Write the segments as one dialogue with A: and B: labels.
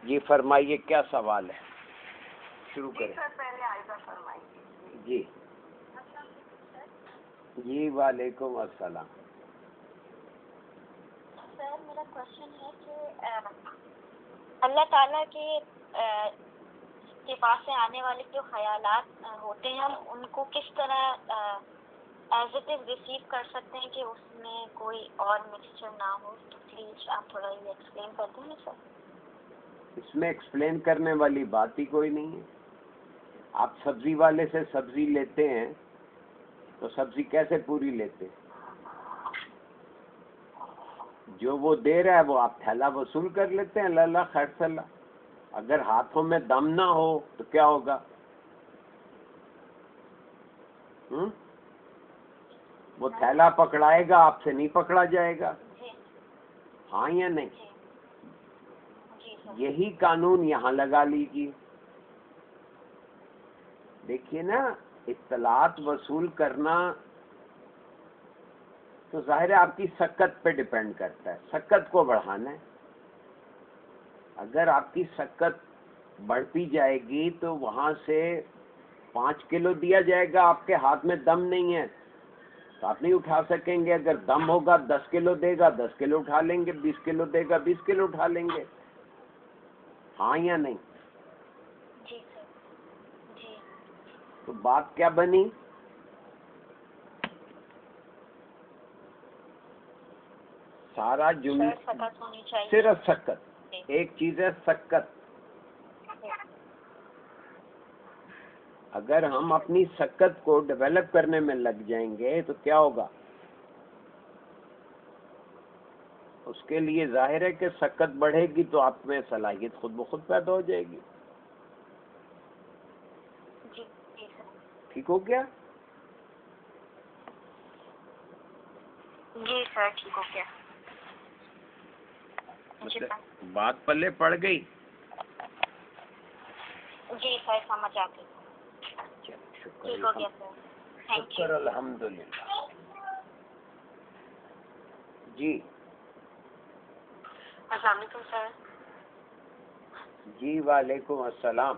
A: جی فرمائیے کیا سوال ہے، شروع کریں.
B: سر پہلے آئزہ فرمائیے.
A: جی جی وعلیکم السلام.
C: سر میرا کوشچن ہے کہ اللہ تعالیٰ کے پاس سے آنے والے جو خیالات ہوتے ہیں ہم ان کو کس طرح ایز اٹ از ریسیو کر سکتے ہیں کہ اس میں کوئی اور مکسچر نہ ہو؟ تو پلیز آپ تھوڑا یہ ایکسپلین کر دیں گے سر.
A: اس میں ایکسپلین کرنے والی بات ہی کوئی نہیں ہے. آپ سبزی والے سے سبزی لیتے ہیں تو سبزی کیسے پوری لیتے ہیں؟ جو وہ دے رہا ہے وہ آپ تھیلا وصول کر لیتے ہیں، اللہ اللہ خیر صلی اللہ. اگر ہاتھوں میں دم نہ ہو تو کیا ہوگا؟ وہ تھیلا پکڑائے گا، آپ سے نہیں پکڑا جائے گا. ہاں یا نہیں؟ یہی قانون یہاں لگا لیجیے. دیکھیے نا، اطلاعات وصول کرنا تو ظاہر ہے آپ کی سکت پہ ڈیپینڈ کرتا ہے. سکت کو بڑھانا ہے. اگر آپ کی سکت بڑھتی جائے گی تو وہاں سے 5 کلو دیا جائے گا، آپ کے ہاتھ میں دم نہیں ہے تو آپ نہیں اٹھا سکیں گے. اگر دم ہوگا 10 کلو دے گا 10 کلو اٹھا لیں گے، 20 کلو دے گا 20 کلو اٹھا لیں گے. ہاں یا نہیں؟
C: جی سر. جی.
A: تو بات کیا بنی؟ سارا جملہ
C: سکت ہونی چاہیے.
A: صرف سکت. ایک چیز ہے سکت. اگر ہم اپنی سکت کو ڈیولپ کرنے میں لگ جائیں گے تو کیا ہوگا؟ اس کے لیے ظاہر ہے کہ سکت بڑھے گی تو آپ میں صلاحیت خود بخود پیدا ہو جائے گی. ٹھیک ہو گیا؟
C: جی سر ٹھیک ہو گیا.
A: بات پلے پڑ گئی.
C: جی سر سمجھ آ گئی. ٹھیک ہو گیا سر. Thank you.
A: شکر الحمدللہ. جی
C: السلام علیکم سر.
A: جی وعلیکم السلام.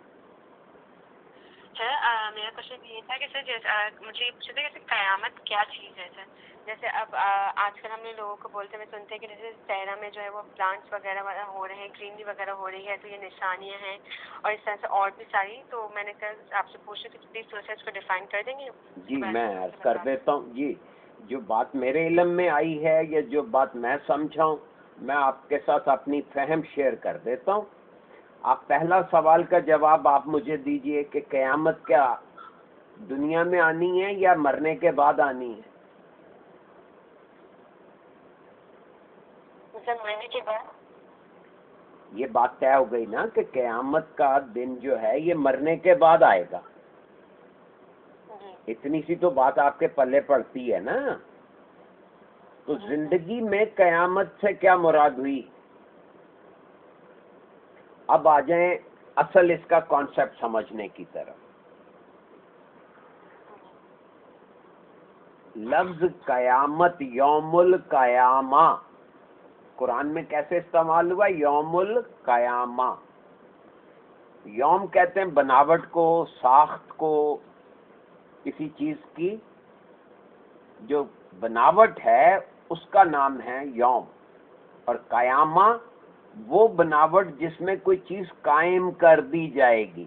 C: سر میرا کوشچن یہ تھا کہ سر مجھے یہ پوچھنا تھا کہ قیامت کیا چیز ہے سر؟ جیسے اب آج کل ہم نے لوگوں کو بولتے ہوئے سنتے ہیں کہ جیسے صحرا میں جو ہے وہ پلانٹس وغیرہ ہو رہے ہیں، گرینری وغیرہ ہو رہی ہے، تو یہ نشانیاں ہیں اور اس طرح سے اور بھی ساری. تو میں نے کل آپ سے پوچھا کہ پلیز تھوڑا سا اس کو ڈیفائن کر دیں گے.
A: جی میں عرض کر دیتا ہوں. جی جو بات میرے علم میں آئی ہے یا جو بات میں سمجھا ہوں میں آپ کے ساتھ اپنی فہم شیئر کر دیتا ہوں. آپ پہلا سوال کا جواب آپ مجھے دیجئے کہ قیامت کیا دنیا میں آنی ہے یا مرنے کے بعد آنی ہے؟
C: مرنے کے بعد.
A: یہ بات طے ہو گئی نا کہ قیامت کا دن جو ہے یہ مرنے کے بعد آئے گا. اتنی سی تو بات آپ کے پلے پڑتی ہے نا. تو زندگی میں قیامت سے کیا مراد ہوئی؟ اب آ جائیں اصل اس کا کانسیپٹ سمجھنے کی طرف. لفظ قیامت یوم القیامہ قرآن میں کیسے استعمال ہوا؟ یوم القیامہ. یوم کہتے ہیں بناوٹ کو، ساخت کو، کسی چیز کی جو بناوٹ ہے اس کا نام ہے یوم. اور قیامہ وہ بناوٹ جس میں کوئی چیز قائم کر دی جائے گی.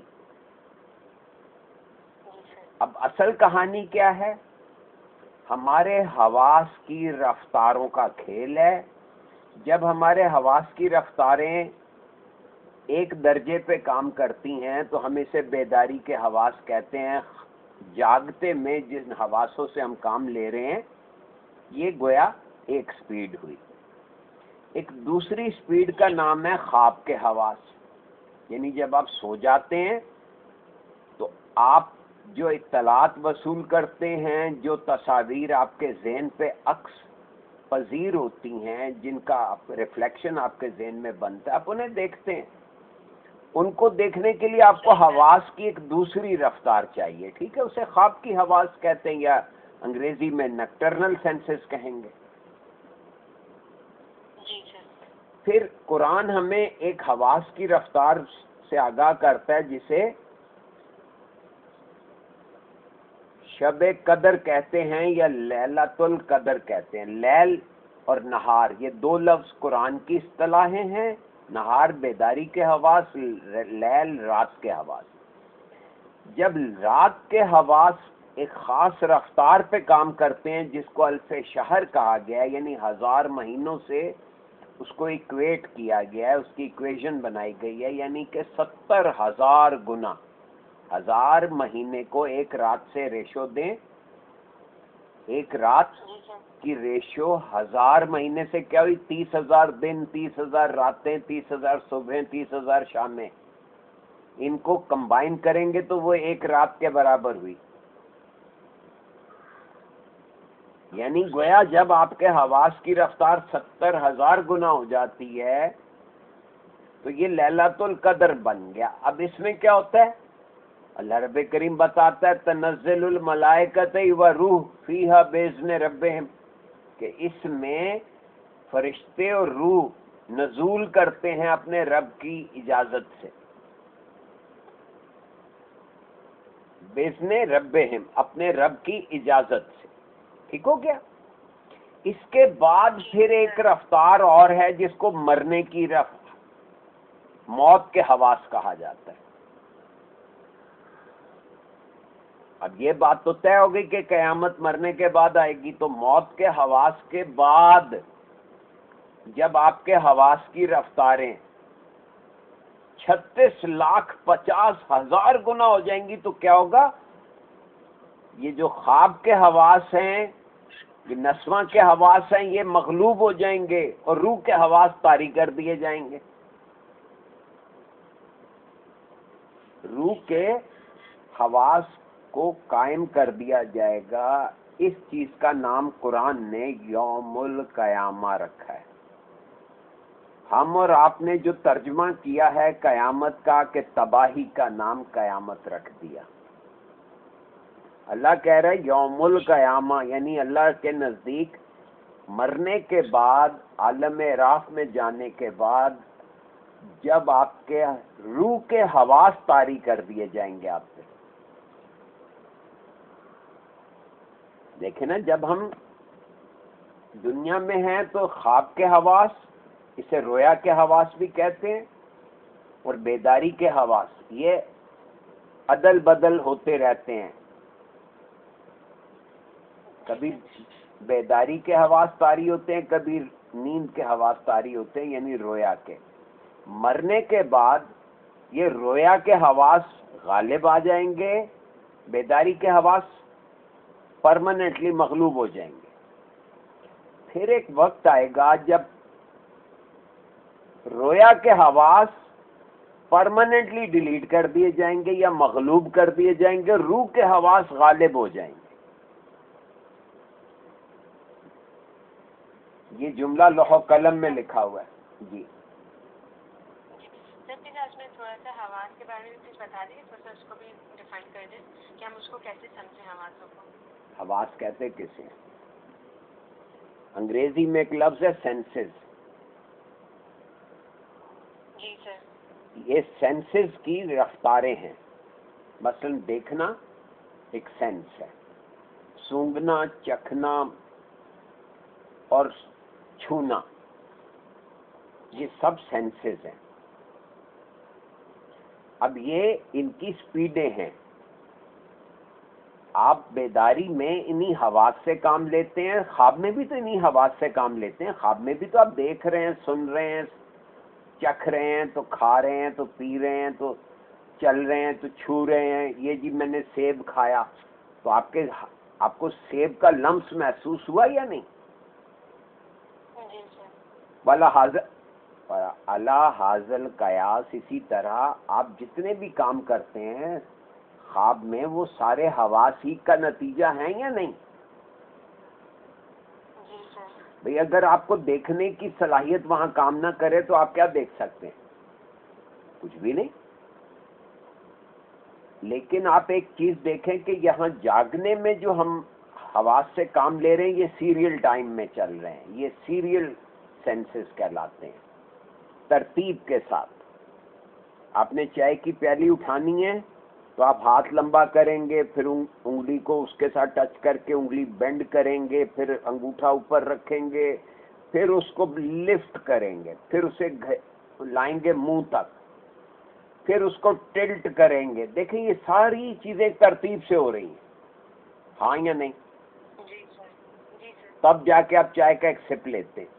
A: اب اصل کہانی کیا ہے؟ ہمارے حواس کی رفتاروں کا کھیل ہے. جب ہمارے حواس کی رفتاریں ایک درجے پہ کام کرتی ہیں تو ہم اسے بیداری کے حواس کہتے ہیں. جاگتے میں جن حواسوں سے ہم کام لے رہے ہیں یہ گویا ایک سپیڈ ہوئی. ایک دوسری سپیڈ کا نام ہے خواب کے حواس. یعنی جب آپ سو جاتے ہیں تو آپ جو اطلاعات وصول کرتے ہیں، جو تصاویر آپ کے ذہن پہ عکس پذیر ہوتی ہیں، جن کا ریفلیکشن آپ کے ذہن میں بنتا ہے، آپ انہیں دیکھتے ہیں. ان کو دیکھنے کے لیے آپ کو حواس کی ایک دوسری رفتار چاہیے. ٹھیک ہے، اسے خواب کی حواس کہتے ہیں یا انگریزی میں نکٹرنل سینسز کہیں گے. پھر قرآن ہمیں ایک حواس کی رفتار سے آگاہ کرتا ہے جسے شب قدر کہتے ہیں یا لیلۃ القدر کہتے ہیں. لیل اور نہار یہ دو لفظ قرآن کی اصطلاحیں ہیں. نہار بیداری کے حواس، لیل رات کے حواس. جب رات کے حواس ایک خاص رفتار پہ کام کرتے ہیں جس کو الف شہر کہا گیا ہے، یعنی 1000 مہینوں سے اس کو ایکویٹ کیا گیا ہے، اس کی ایکویشن بنائی گئی ہے، یعنی کہ 70,000 گنا. 1000 مہینے کو ایک رات سے ریشو دیں، ایک رات کی ریشو 1000 مہینے سے کیا ہوئی؟ 30,000 دن، 30,000 راتیں، 30,000 صبحیں، 30,000 شامیں. ان کو کمبائن کریں گے تو وہ ایک رات کے برابر ہوئی. یعنی گویا جب آپ کے حواس کی رفتار 70,000 گنا ہو جاتی ہے تو یہ لیلۃ القدر بن گیا. اب اس میں کیا ہوتا ہے؟ اللہ رب کریم بتاتا ہے تنزل الملائکۃ والروح فیہا باذن ربہم، کہ اس میں فرشتے اور روح نزول کرتے ہیں اپنے رب کی اجازت سے. باذن ربہم، اپنے رب کی اجازت سے. ٹھیک ہو گیا؟ اس کے بعد پھر ایک رفتار اور ہے جس کو مرنے کی رفتار، موت کے حواس کہا جاتا ہے. اب یہ بات تو طے ہو گئی کہ قیامت مرنے کے بعد آئے گی، تو موت کے حواس کے بعد جب آپ کے حواس کی رفتاریں 36,50,000 گنا ہو جائیں گی تو کیا ہوگا؟ یہ جو خواب کے حواس ہیں، یہ نسواں کے حواس ہیں، یہ مغلوب ہو جائیں گے اور روح کے حواس طاری کر دیے جائیں گے. روح کے حواس کو قائم کر دیا جائے گا. اس چیز کا نام قرآن نے یوم القیامہ رکھا ہے. ہم اور آپ نے جو ترجمہ کیا ہے قیامت کا کہ تباہی کا نام قیامت رکھ دیا. اللہ کہہ رہا ہے یوم القیامہ، یعنی اللہ کے نزدیک مرنے کے بعد، عالم راف میں جانے کے بعد جب آپ کے روح کے حواس طاری کر دیے جائیں گے آپ سے. دیکھیں نا، جب ہم دنیا میں ہیں تو خواب کے حواس، اسے رویا کے حواس بھی کہتے ہیں، اور بیداری کے حواس، یہ عدل بدل ہوتے رہتے ہیں. کبھی بیداری کے حواس طاری ہوتے ہیں، کبھی نیند کے حواس طاری ہوتے ہیں، یعنی رویا کے. مرنے کے بعد یہ رویا کے حواس غالب آ جائیں گے، بیداری کے حواس پرماننٹلی مغلوب ہو جائیں گے. پھر ایک وقت آئے گا جب رویا کے حواس پرماننٹلی ڈیلیٹ کر دیے جائیں گے یا مغلوب کر دیے جائیں گے، روح کے حواس غالب ہو جائیں گے. یہ جملہ لوح و قلم میں لکھا ہوا ہے. جی
C: سر، آج میں تھوڑا سا حواس کے بارے میں کچھ بتا دیں، تھوڑا سا اس کو بھی ڈیفائن کر دیں کہ ہم اس کو کیسے سمجھیں حواسوں کو.
A: حواس کہتے کسے ہیں؟ انگریزی میں ایک لفظ ہے سینسز.
C: جی سر.
A: یہ سینسز کی رفتاریں ہیں. مثلا دیکھنا ایک سینس ہے، سونگھنا، چکھنا اور چھونا، یہ سب سینسز ہیں. اب یہ ان کی سپیڈیں ہیں. آپ بیداری میں انہی حواس سے کام لیتے ہیں، خواب میں بھی تو انہی حواس سے کام لیتے ہیں. خواب میں بھی تو آپ دیکھ رہے ہیں، سن رہے ہیں، چکھ رہے ہیں، تو کھا رہے ہیں، تو پی رہے ہیں، تو چل رہے ہیں، تو چھو رہے ہیں. یہ جی میں نے سیب کھایا تو آپ کو سیب کا لمس محسوس ہوا یا نہیں؟
C: جی سر.
A: اللہ حاضل قیاس. اسی طرح آپ جتنے بھی کام کرتے ہیں خواب میں، وہ سارے حواس ہی کا نتیجہ ہیں یا نہیں؟
C: جی سر.
A: بھئی اگر آپ کو دیکھنے کی صلاحیت وہاں کام نہ کرے تو آپ کیا دیکھ سکتے ہیں؟ کچھ بھی نہیں. لیکن آپ ایک چیز دیکھیں کہ یہاں جاگنے میں جو ہم حواس سے کام لے رہے ہیں، یہ سیریل ٹائم میں چل رہے ہیں. یہ سیریل سینسز کہلاتے ہیں. ترتیب کے ساتھ. آپ نے چائے کی پیالی اٹھانی ہے تو آپ ہاتھ لمبا کریں گے, پھر انگلی کو اس کے ساتھ ٹچ کر کے انگلی بینڈ کریں گے, پھر انگوٹھا اوپر رکھیں گے, پھر اس کو لفٹ کریں گے, پھر اسے لائیں گے منہ تک, پھر اس کو ٹلٹ کریں گے. دیکھیں یہ ساری چیزیں ترتیب سے ہو رہی ہیں, ہاں یا نہیں؟
C: جی سر, جی سر.
A: تب جا کے آپ چائے کا ایک سپ لیتے ہیں.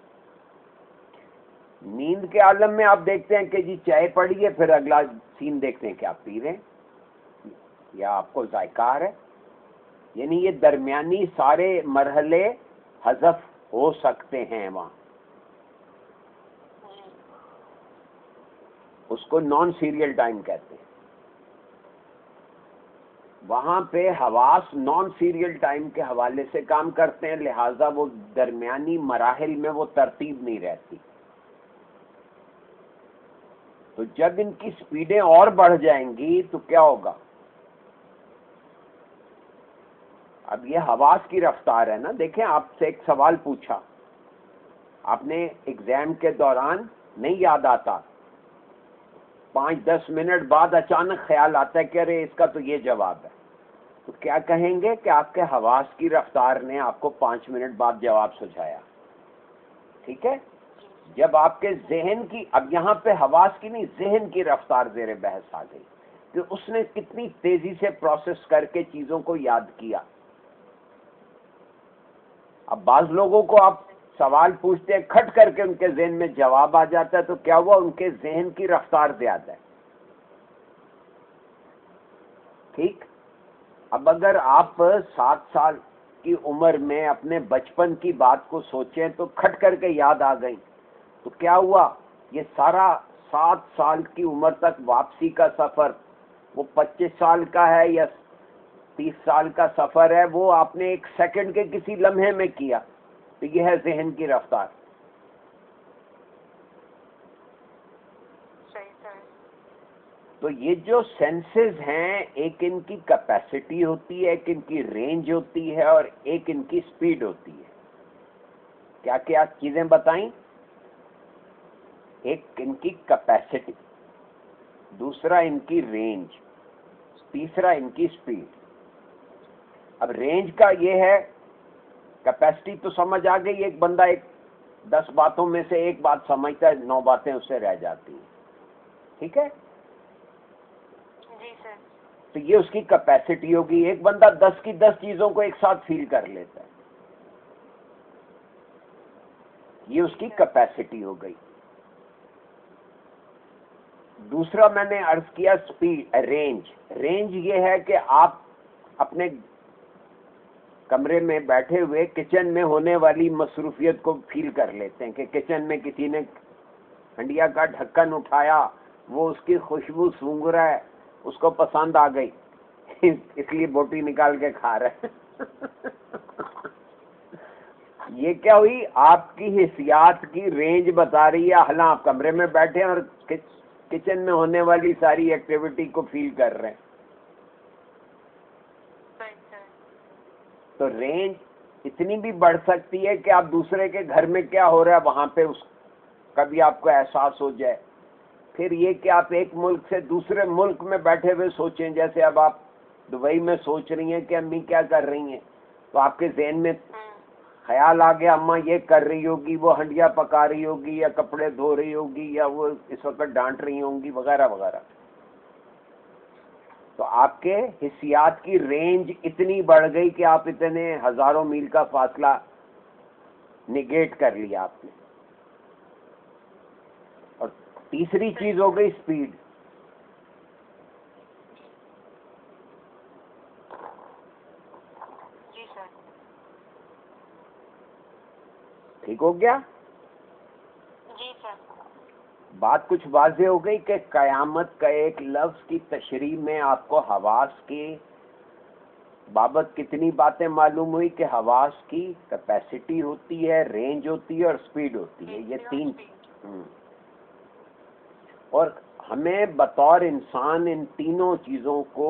A: نیند کے عالم میں آپ دیکھتے ہیں کہ جی چائے پڑی ہے, پھر اگلا سین دیکھتے ہیں کہ آپ پی رہے ہیں یا آپ کو ذائقہ آ رہا ہے. یعنی یہ درمیانی سارے مرحلے حذف ہو سکتے ہیں وہاں. اس کو نان سیریل ٹائم کہتے ہیں. وہاں پہ حواس نان سیریل ٹائم کے حوالے سے کام کرتے ہیں, لہٰذا وہ درمیانی مراحل میں وہ ترتیب نہیں رہتی. تو جب ان کی سپیڈیں اور بڑھ جائیں گی تو کیا ہوگا؟ اب یہ حواس کی رفتار ہے نا. دیکھیں آپ سے ایک سوال پوچھا, آپ نے ایگزام کے دوران نہیں یاد آتا, 5-10 منٹ بعد اچانک خیال آتا ہے کہ ارے اس کا تو یہ جواب ہے, تو کیا کہیں گے کہ آپ کے حواس کی رفتار نے آپ کو 5 منٹ بعد جواب سجھایا. ٹھیک ہے. جب آپ کے ذہن کی, اب یہاں پہ حواس کی نہیں ذہن کی رفتار زیر بحث آ گئی کہ اس نے کتنی تیزی سے پروسیس کر کے چیزوں کو یاد کیا. اب بعض لوگوں کو آپ سوال پوچھتے ہیں, کھٹ کر کے ان کے ذہن میں جواب آ جاتا ہے, تو کیا ہوا؟ ان کے ذہن کی رفتار زیادہ ہے. ٹھیک. اب اگر آپ 7 سال کی عمر میں اپنے بچپن کی بات کو سوچیں تو کھٹ کر کے یاد آ گئی, تو کیا ہوا؟ یہ سارا 7 سال کی عمر تک واپسی کا سفر, وہ 25 سال کا ہے یا 30 سال کا سفر ہے, وہ آپ نے 1 سیکنڈ کے کسی لمحے میں کیا. تو یہ ہے ذہن کی رفتار.
C: صحیح سر.
A: تو یہ جو سینسز ہیں, ایک ان کی کیپیسٹی ہوتی ہے, ایک ان کی رینج ہوتی ہے, اور ایک ان کی سپیڈ ہوتی ہے. کیا کیا چیزیں بتائیں؟ ایک ان کی کیپیسٹی, دوسرا ان کی رینج, تیسرا ان کی سپیڈ. اب رینج کا یہ ہے, کیپیسٹی تو سمجھ آ گئی, ایک بندہ 10 باتوں میں سے ایک بات سمجھتا ہے, 9 باتیں اس سے رہ جاتی ہیں. ٹھیک ہے.
C: جی سر.
A: تو یہ اس کی کیپیسٹی ہوگی. ایک بندہ 10 کی 10 چیزوں کو ایک ساتھ فیل کر لیتا ہے, یہ اس کی کیپیسٹی ہو گئی. دوسرا میں نے عرض کیا سپیڈ, رینج. رینج یہ ہے کہ آپ اپنے کمرے میں بیٹھے ہوئے کچن میں ہونے والی مصروفیت کو فیل کر لیتے ہیں کہ کچن میں کسی نے ہنڈیا کا ڈھکن اٹھایا, وہ اس کی خوشبو سونگھ رہا ہے, اس کو پسند آ گئی, اس لیے بوٹی نکال کے کھا رہے ہیں. یہ کیا ہوئی؟ آپ کی حسیات کی رینج بتا رہی ہے. حالانکہ آپ کمرے میں بیٹھے ہیں اور کچن میں ہونے والی ساری ایکٹیویٹی کو فیل کر رہے ہیں. تو رینج اتنی بھی بڑھ سکتی ہے کہ آپ دوسرے کے گھر میں کیا ہو رہا ہے وہاں پہ اس کا بھی آپ کو احساس ہو جائے. پھر یہ کہ آپ ایک ملک سے دوسرے ملک میں بیٹھے ہوئے سوچیں, جیسے اب آپ دبئی میں سوچ رہی ہیں کہ امی کیا کر رہی ہیں, تو آپ کے ذہن میں خیال آ گیا اماں یہ کر رہی ہوگی, وہ ہنڈیا پکا رہی ہوگی, یا کپڑے دھو رہی ہوگی, یا وہ اس وقت ڈانٹ رہی ہوں گی, وغیرہ وغیرہ. تو آپ کے حسیات کی رینج اتنی بڑھ گئی کہ آپ اتنے ہزاروں میل کا فاصلہ نگیٹ کر لیا آپ نے. اور تیسری چیز ہو گئی سپیڈ.
C: جی سر.
A: ٹھیک ہو گیا؟
C: جی سر.
A: بات کچھ واضح ہو گئی کہ قیامت کا ایک لفظ کی تشریح میں آپ کو حواس کی بابت کتنی باتیں معلوم ہوئی کہ حواس کی کیپیسٹی ہوتی ہے, رینج ہوتی ہے, اور سپیڈ ہوتی ہے. یہ 3 اور ہمیں بطور انسان ان تینوں چیزوں کو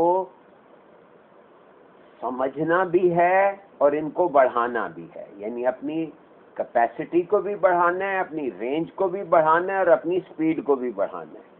A: سمجھنا بھی ہے اور ان کو بڑھانا بھی ہے. یعنی اپنی کیپیسٹی کو بھی بڑھانا ہے، اپنی رینج کو بھی بڑھانا ہے، اور اپنی سپیڈ کو بھی بڑھانا ہے.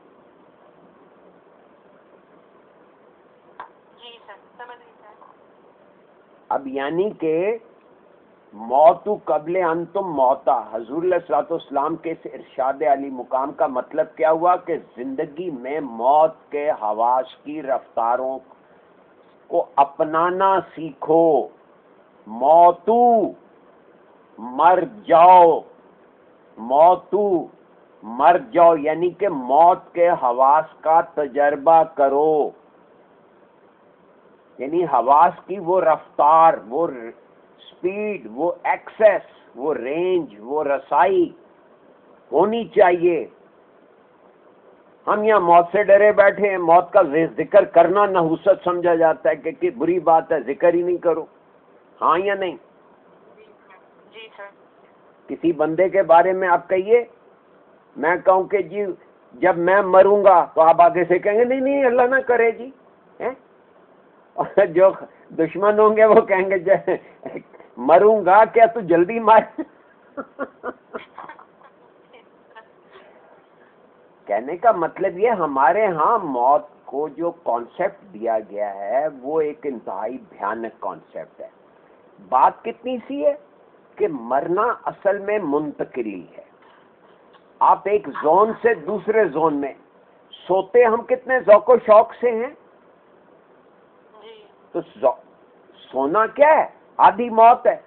C: جی سر سمجھ گئی سر.
A: اب یعنی کہ موت قبل ان تم موتا، حضور علیہ الصلوۃ والسلام کے اس ارشاد علی مقام کا مطلب کیا ہوا کہ زندگی میں موت کے حواس کی رفتاروں کو اپنانا سیکھو. موتو مر جاؤ، موتو مر جاؤ یعنی کہ موت کے حواس کا تجربہ کرو. یعنی حواس کی وہ رفتار، وہ سپیڈ، وہ ایکسس، وہ رینج، وہ رسائی ہونی چاہیے. ہم یہاں موت سے ڈرے بیٹھے ہیں، موت کا ذکر کرنا نحوست سمجھا جاتا ہے کہ بری بات ہے، ذکر ہی نہیں کرو. ہاں یا نہیں؟
C: جی سر.
A: کسی بندے کے بارے میں آپ کہیے، میں کہوں کہ جی جب میں مروں گا تو آپ آگے سے کہیں گے نہیں نہیں اللہ نہ کرے جی. اور جو دشمن ہوں گے وہ کہیں گے مروں گا کیا تو جلدی مار. کہنے کا مطلب یہ ہمارے ہاں موت کو جو کانسیپٹ دیا گیا ہے وہ ایک انتہائی بھیانک کانسیپٹ ہے. بات کتنی سی ہے کہ مرنا اصل میں منتقلی ہے. آپ ایک زون سے دوسرے زون میں سوتے ہم کتنے ذوق و شوق سے ہیں، تو سونا کیا ہے؟ آدھی موت ہے.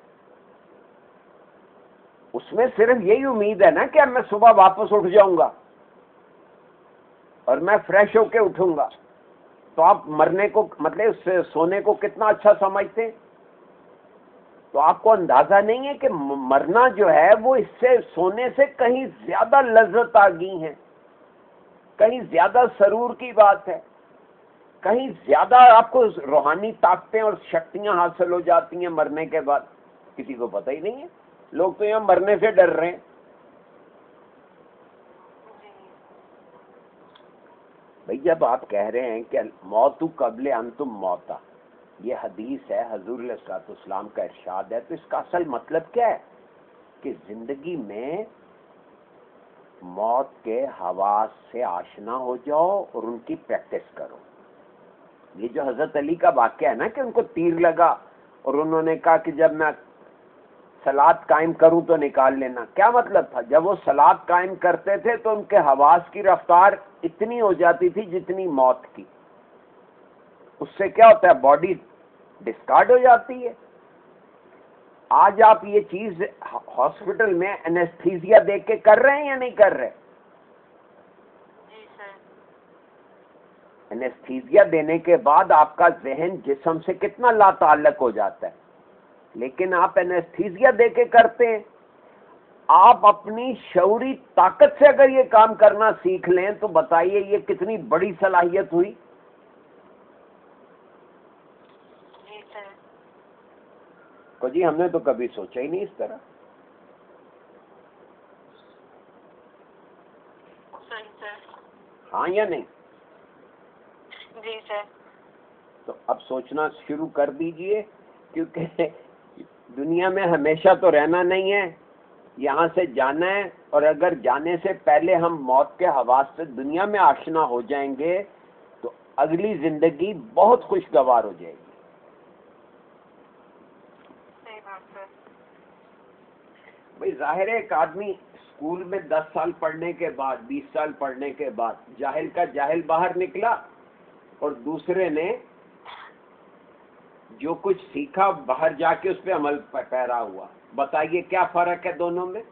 A: اس میں صرف یہی امید ہے نا کہ اب میں صبح واپس اٹھ جاؤں گا اور میں فریش ہو کے اٹھوں گا. تو آپ مرنے کو مطلب اس سے سونے کو کتنا اچھا سمجھتے ہیں. تو آپ کو اندازہ نہیں ہے کہ مرنا جو ہے وہ اس سے سونے سے کہیں زیادہ لذت آ گئی ہے، کہیں زیادہ سرور کی بات ہے، کہیں زیادہ آپ کو روحانی طاقتیں اور شکتیاں حاصل ہو جاتی ہیں مرنے کے بعد. کسی کو پتہ ہی نہیں ہے. لوگ تو یہاں مرنے سے ڈر رہے ہیں. بھئی جب آپ کہہ رہے ہیں کہ موت قبل ان تم موتا، یہ حدیث ہے، حضور علیہ الصلوۃ والسلام کا ارشاد ہے، تو اس کا اصل مطلب کیا ہے کہ زندگی میں موت کے حواس سے آشنا ہو جاؤ اور ان کی پریکٹس کرو. یہ جو حضرت علی کا واقعہ ہے نا کہ ان کو تیر لگا اور انہوں نے کہا کہ جب میں صلات قائم کروں تو نکال لینا. کیا مطلب تھا؟ جب وہ صلات قائم کرتے تھے تو ان کے حواس کی رفتار اتنی ہو جاتی تھی جتنی موت کی. اس سے کیا ہوتا ہے؟ باڈی ڈسکارڈ ہو جاتی ہے. آج آپ یہ چیز ہاسپٹل میں انیستھیزیا دے کے کر رہے ہیں یا نہیں کر رہے؟
C: جی سر.
A: انیستھیزیا دینے کے بعد آپ کا ذہن جسم سے کتنا لا تعلق ہو جاتا ہے، لیکن آپ انیستھیزیا دے کے کرتے ہیں. آپ اپنی شعوری طاقت سے اگر یہ کام کرنا سیکھ لیں تو بتائیے یہ کتنی بڑی صلاحیت ہوئی.
C: جی سر.
A: کو جی ہم نے تو کبھی سوچا ہی نہیں اس طرح.
C: صحیح سر.
A: ہاں یا نہیں؟
C: جی سر.
A: تو اب سوچنا شروع کر دیجئے، کیونکہ دنیا میں ہمیشہ تو رہنا نہیں ہے، یہاں سے جانا ہے. اور اگر جانے سے پہلے ہم موت کے حواس سے دنیا میں آشنا ہو جائیں گے تو اگلی زندگی بہت خوشگوار ہو جائے گی.
C: صحیح بات سر.
A: بھئی ظاہر ہے ایک آدمی اسکول میں 10 سال پڑھنے کے بعد، 20 سال پڑھنے کے بعد جاہل کا جاہل باہر نکلا اور دوسرے نے جو کچھ سیکھا باہر جا کے اس پہ عمل پیرا ہوا. بتائیے کیا فرق ہے دونوں میں؟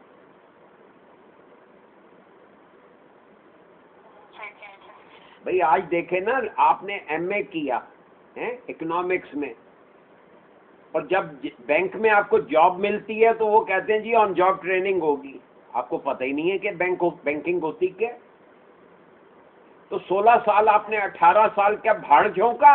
A: بھئی آج دیکھیں نا، آپ نے ایم اے کیا اکنامکس میں، اور جب بینک میں آپ کو جاب ملتی ہے تو وہ کہتے ہیں جی آن جاب ٹریننگ ہوگی. آپ کو پتہ ہی نہیں ہے کہ بینکنگ ہوتی کیا. تو 16 سال آپ نے 18 سال کیا بھاڑ جھونکا.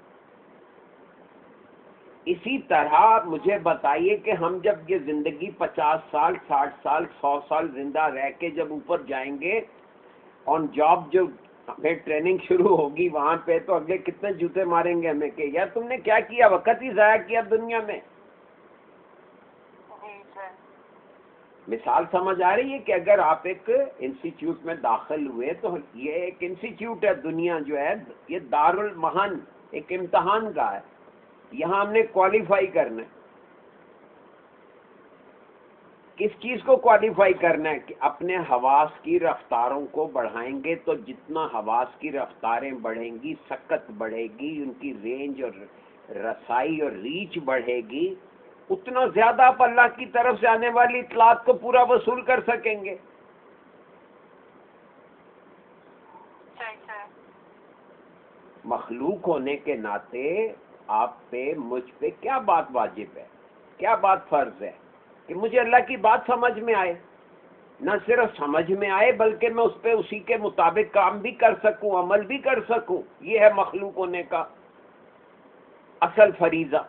A: اسی طرح مجھے بتائیے کہ ہم جب یہ زندگی 50 سال 60 سال 100 سال زندہ رہ کے جب اوپر جائیں گے آن جاب، جو ہمیں ٹریننگ شروع ہوگی وہاں پہ، تو اگلے کتنے جوتے ماریں گے ہمیں کہ یار تم نے کیا کیا، وقت ہی ضائع کیا دنیا میں.
C: جی سر.
A: مثال سمجھ آ رہی ہے کہ اگر آپ ایک انسٹیٹیوٹ میں داخل ہوئے تو یہ ایک انسٹیٹیوٹ ہے، دنیا جو ہے یہ دارالمحن ایک امتحان کا ہے، یہاں ہم نے کوالیفائی کرنا ہے. کس چیز کو کوالیفائی کرنا ہے؟ کہ اپنے حواس کی رفتاروں کو بڑھائیں گے تو جتنا حواس کی رفتاریں بڑھیں گی، سکت بڑھے گی، ان کی رینج اور رسائی اور ریچ بڑھے گی، اتنا زیادہ آپ اللہ کی طرف سے آنے والی اطلاعات کو پورا وصول کر سکیں گے. مخلوق ہونے کے ناطے آپ پہ، مجھ پہ کیا بات واجب ہے، کیا بات فرض ہے؟ کہ مجھے اللہ کی بات سمجھ میں آئے، نہ صرف سمجھ میں آئے بلکہ میں اس پہ اسی کے مطابق کام بھی کر سکوں، عمل بھی کر سکوں. یہ ہے مخلوق ہونے کا اصل فریضہ.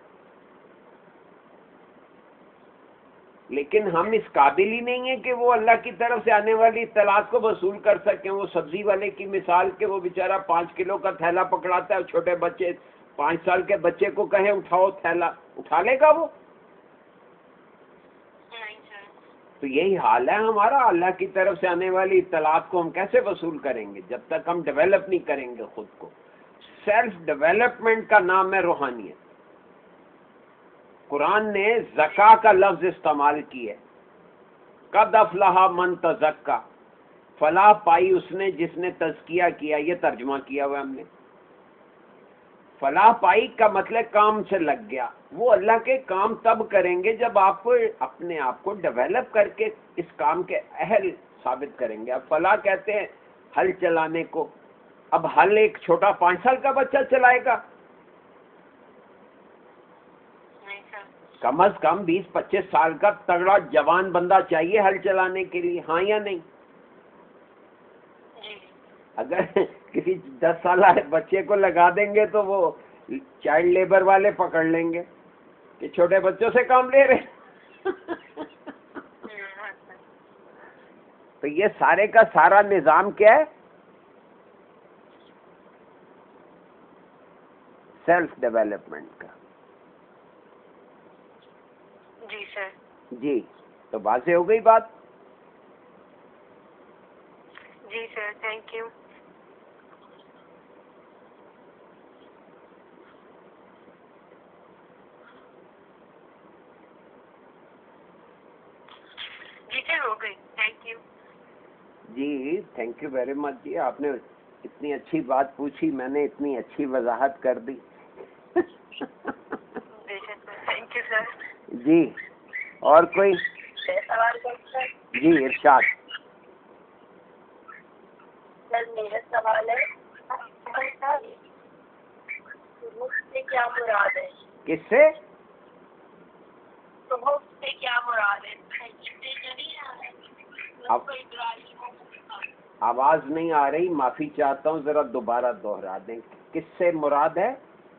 A: لیکن ہم اس قابل ہی نہیں ہیں کہ وہ اللہ کی طرف سے آنے والی اطلاعات کو وصول کر سکیں. وہ سبزی والے کی مثال کہ وہ بیچارہ 5 کلو کا تھیلا پکڑاتا ہے، اور چھوٹے بچے 5 سال کے بچے کو کہیں اٹھاؤ تھیلا، اٹھا لے گا وہ؟ تو یہی حال ہے ہمارا. اللہ کی طرف سے آنے والی اطلاعات کو ہم کیسے وصول کریں گے جب تک ہم ڈیولپ نہیں کریں گے خود کو. سیلف ڈیولپمنٹ کا نام ہے روحانیت. قرآن نے زکا کا لفظ استعمال کی ہے. قد افلح من تزکا، فلاح پائی اس نے جس نے تزکیہ کیا. یہ ترجمہ کیا ہوا ہم نے. فلاح پائی کا مطلب کام سے لگ گیا. وہ اللہ کے کام تب کریں گے جب آپ اپنے آپ کو ڈیولپ کر کے اس کام کے اہل ثابت کریں گے. اب فلاح کہتے ہیں ہل چلانے کو. اب ہل ایک چھوٹا 5 سال کا بچہ چلائے گا؟ کم از کم 20-25 سال کا تگڑا جوان بندہ چاہیے ہل چلانے کے لیے، ہاں یا نہیں؟ اگر کسی 10 سالہ بچے کو لگا دیں گے تو وہ چائلڈ لیبر والے پکڑ لیں گے کہ چھوٹے بچوں سے کام لے رہے. تو یہ سارے کا سارا نظام کیا ہے؟ سیلف ڈیولپمنٹ کا.
C: جی سر.
A: جی تو واضح ہو گئی بات.
C: جی سر، تھینک یو. جی سر ہو گئی، تھینک یو.
A: جی تھینک یو ویری مچ. جی آپ نے اتنی اچھی بات پوچھی، میں نے اتنی اچھی وضاحت کر دی.
C: Thank you sir.
A: جی اور کوئی؟
B: سوال سر.
A: جی ارشاد.
B: سر میرا سوال ہے سے کیا مراد ہے؟
A: کس سے؟
B: صحف سے کیا مراد ہے؟
A: آواز نہیں آ رہی، معافی چاہتا ہوں، ذرا دوبارہ دوہرا دیں. کس سے مراد ہے؟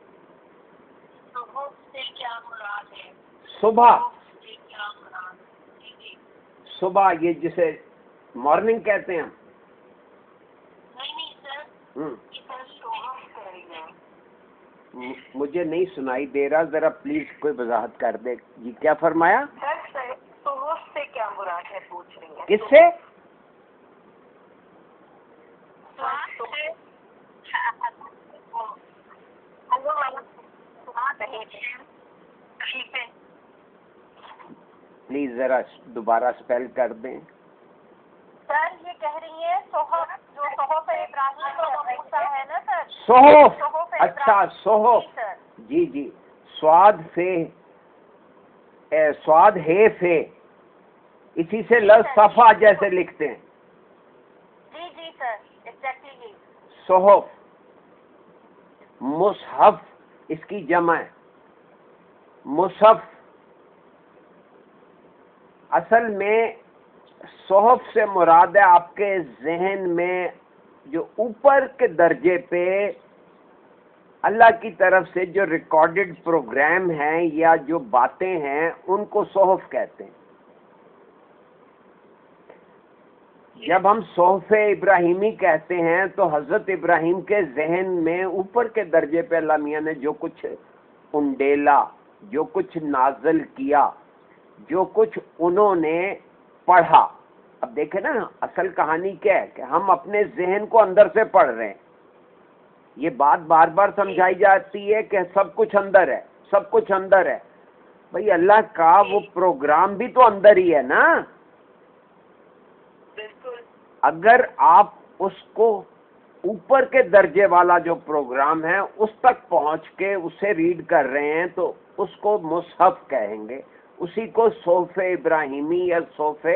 B: صحف سے کیا مراد ہے؟
A: صبح.
B: سے کیا مراد ہے؟
A: صبح یہ جسے مارننگ کہتے ہیں.
B: نہیں سر،
A: مجھے نہیں سنائی دے رہا، ذرا پلیز کوئی وضاحت کر دے. جی کیا فرمایا؟
B: سر صحف سے کیا مراد ہے پوچھ رہی ہیں.
A: کس سے؟ پلیز ذرا دوبارہ اسپیل کر دیں.
B: سر یہ کہہ رہی ہیں صحف، جو صحف ابراہیم و موسیٰ ہے نا سر.
A: صحف. اچھا صحف. جی جی. سواد فے، سواد ہے فے، اسی سے لفظ صفحہ جیسے لکھتے ہیں.
B: جی جی سر ایگزیکٹلی.
A: صحف. مصحف اس کی جمع ہے. مصحف اصل میں صحف سے مراد ہے آپ کے ذہن میں جو اوپر کے درجے پہ اللہ کی طرف سے جو ریکارڈڈ پروگرام ہیں یا جو باتیں ہیں ان کو صحف کہتے ہیں. جب ہم صحف ابراہیمی کہتے ہیں تو حضرت ابراہیم کے ذہن میں اوپر کے درجے پہ اللہ میاں نے جو کچھ انڈیلا، جو کچھ نازل کیا، جو کچھ انہوں نے پڑھا. اب دیکھیں نا اصل کہانی کیا ہے کہ ہم اپنے ذہن کو اندر سے پڑھ رہے ہیں. یہ بات بار بار سمجھائی جاتی ہے کہ سب کچھ اندر ہے، سب کچھ اندر ہے. بھئی اللہ کا وہ پروگرام بھی تو اندر ہی ہے نا.
C: بالکل.
A: اگر آپ اس کو اوپر کے درجے والا جو پروگرام ہے اس تک پہنچ کے اسے ریڈ کر رہے ہیں تو اس کو مصحف کہیں گے. اسی کو صحف ابراہیمی یا صحف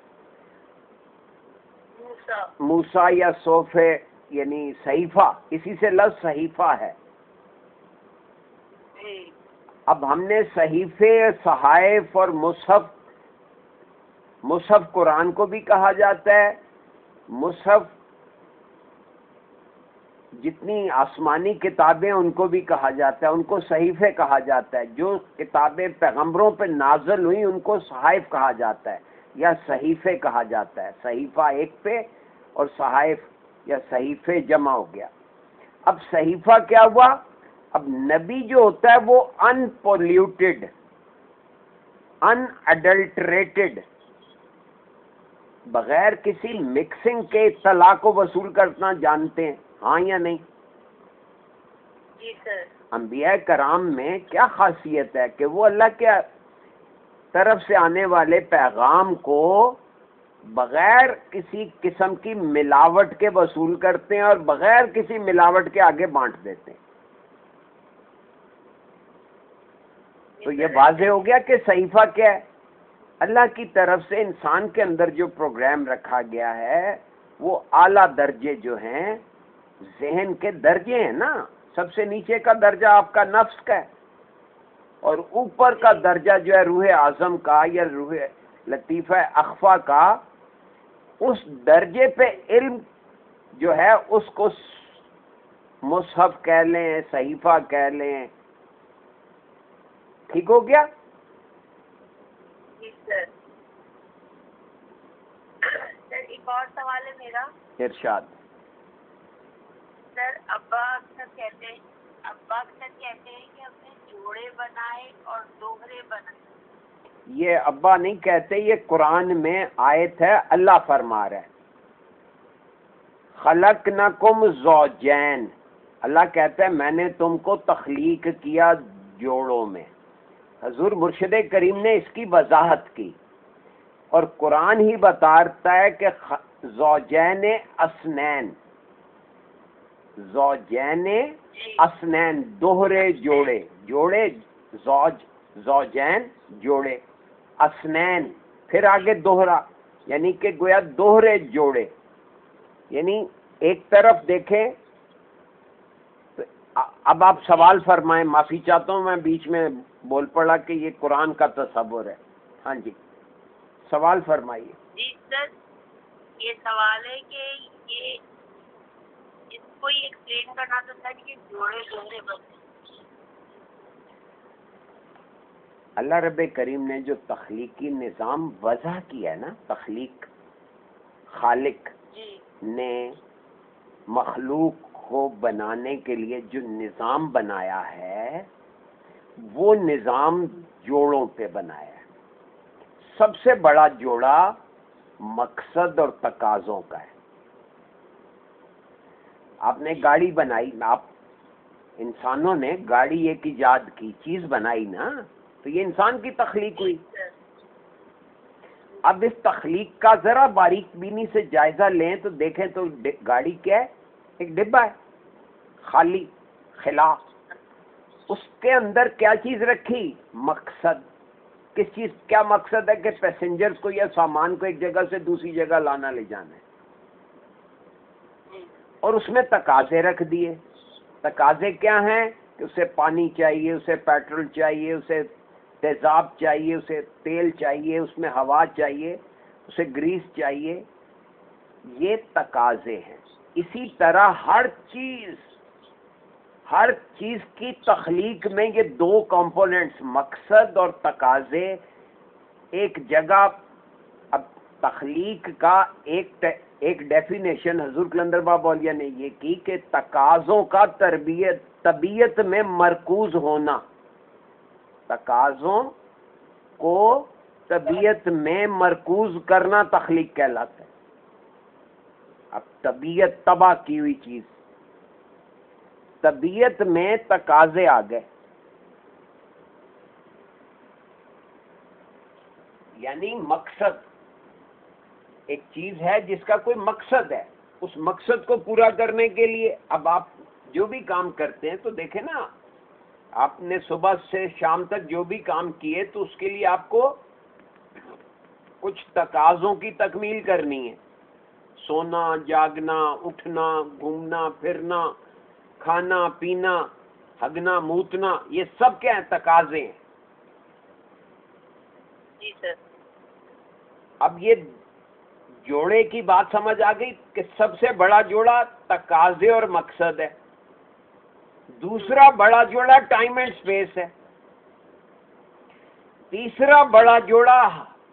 A: موسیٰ یا صحف یعنی صحیفہ، اسی سے لفظ صحیفہ ہے. اب ہم نے صحیفے، صحائف اور مصحف، مصحف قرآن کو بھی کہا جاتا ہے، مصحف جتنی آسمانی کتابیں ان کو بھی کہا جاتا ہے، ان کو صحیفے کہا جاتا ہے. جو کتابیں پیغمبروں پہ نازل ہوئی ان کو صحائف کہا جاتا ہے یا صحیفے کہا جاتا ہے. صحیفہ ایک پہ اور صحائف یا صحیفے جمع ہو گیا. اب صحیفہ کیا ہوا؟ اب نبی جو ہوتا ہے وہ ان پولیوٹیڈ، ان اڈلٹریٹڈ، بغیر کسی مکسنگ کے اطلاع کو وصول کرنا جانتے ہیں، ہاں یا نہیں؟
C: جی سر.
A: انبیاء کرام میں کیا خاصیت ہے کہ وہ اللہ کے طرف سے آنے والے پیغام کو بغیر کسی قسم کی ملاوٹ کے وصول کرتے ہیں اور بغیر کسی ملاوٹ کے آگے بانٹ دیتے ہیں. تو یہ واضح ہو گیا کہ صحیفہ کیا ہے؟ اللہ کی طرف سے انسان کے اندر جو پروگرام رکھا گیا ہے وہ اعلیٰ درجے جو ہیں، ذہن کے درجے ہیں نا. سب سے نیچے کا درجہ آپ کا نفس کا ہے اور اوپر کا درجہ جو ہے روح اعظم کا یا روح لطیفہ اخفا کا. اس درجے پہ علم جو ہے اس کو مصحف کہہ لیں، صحیفہ کہہ لیں. ٹھیک ہو گیا؟
C: جی سر. سر ایک اور سوال ہے میرا.
A: ارشاد.
C: سر ابا اکثر کہتے ہیں کہ ہم نے جوڑے بنائے اور دوہرے بنائے.
A: یہ ابا نہیں کہتے، یہ قرآن میں آیت ہے، اللہ فرما رہا ہے خلقنکم زوجین. اللہ کہتا ہے میں نے تم کو تخلیق کیا جوڑوں میں. حضور مرشد کریم نے اس کی وضاحت کی اور قرآن ہی بتاتا ہے کہ زوجین اسنین، زوجین اسنین، دوہرے جوڑے، جوڑے زوج، زوجین جوڑے، اسنین پھر آگے دوہرا، یعنی کہ گویا دوہرے جوڑے. یعنی ایک طرف دیکھیں. اب آپ سوال فرمائیں، معافی چاہتا ہوں میں بیچ میں بول پڑا کہ یہ قرآن کا تصور ہے. ہاں جی سوال فرمائیے.
C: جی سر یہ سوال ہے کہ یہ اس کو یہ ایکسپلین کرنا چاہتا ہے کہ جوڑے دوہرے بنتے.
A: اللہ رب کریم نے جو تخلیقی نظام وضع کیا ہے نا، تخلیق، خالق نے مخلوق کو بنانے کے لیے جو نظام بنایا ہے وہ نظام جوڑوں پہ بنایا ہے. سب سے بڑا جوڑا مقصد اور تقاضوں کا ہے. آپ نے گاڑی بنائی، آپ انسانوں نے گاڑی ایک ایجاد کی، چیز بنائی نا، تو یہ انسان کی تخلیق ہوئی. اب اس تخلیق کا ذرا باریک بینی سے جائزہ لیں تو دیکھیں تو گاڑی کیا ہے؟ ایک ڈبہ ہے خالی، خلا. اس کے اندر کیا چیز رکھی؟ مقصد. کس چیز کیا مقصد ہے؟ کہ پیسنجرز کو یا سامان کو ایک جگہ سے دوسری جگہ لانا لے جانا ہے. اور اس میں تقاضے رکھ دیے. تقاضے کیا ہیں؟ کہ اسے پانی چاہیے، اسے پیٹرول چاہیے، اسے تیزاب چاہیے، اسے تیل چاہیے، اس میں ہوا چاہیے، اسے گریس چاہیے. یہ تقاضے ہیں. اسی طرح ہر چیز کی تخلیق میں یہ دو کمپوننٹس مقصد اور تقاضے ایک جگہ. اب تخلیق کا ایک ڈیفینیشن حضور کلندر بابا اولیاء نے یہ کی کہ تقاضوں کا طبیعت میں مرکوز ہونا. تقاضوں کو طبیعت میں مرکوز کرنا تخلیق کہلاتا ہے. اب طبیعت تباہ کی ہوئی چیز، طبیعت میں تقاضے آ گئے، یعنی مقصد. ایک چیز ہے جس کا کوئی مقصد ہے، اس مقصد کو پورا کرنے کے لیے اب آپ جو بھی کام کرتے ہیں تو دیکھیں نا، آپ نے صبح سے شام تک جو بھی کام کیے تو اس کے لیے آپ کو کچھ تقاضوں کی تکمیل کرنی ہے. سونا، جاگنا، اٹھنا، گھومنا پھرنا، کھانا پینا، ہگنا موتنا، یہ سب کیا ہیں؟ تقاضے ہیں.
B: جی سر.
A: اب یہ جوڑے کی بات سمجھ آ گئی کہ سب سے بڑا جوڑا تقاضے اور مقصد ہے. دوسرا بڑا جوڑا ٹائم اینڈ سپیس ہے. تیسرا بڑا جوڑا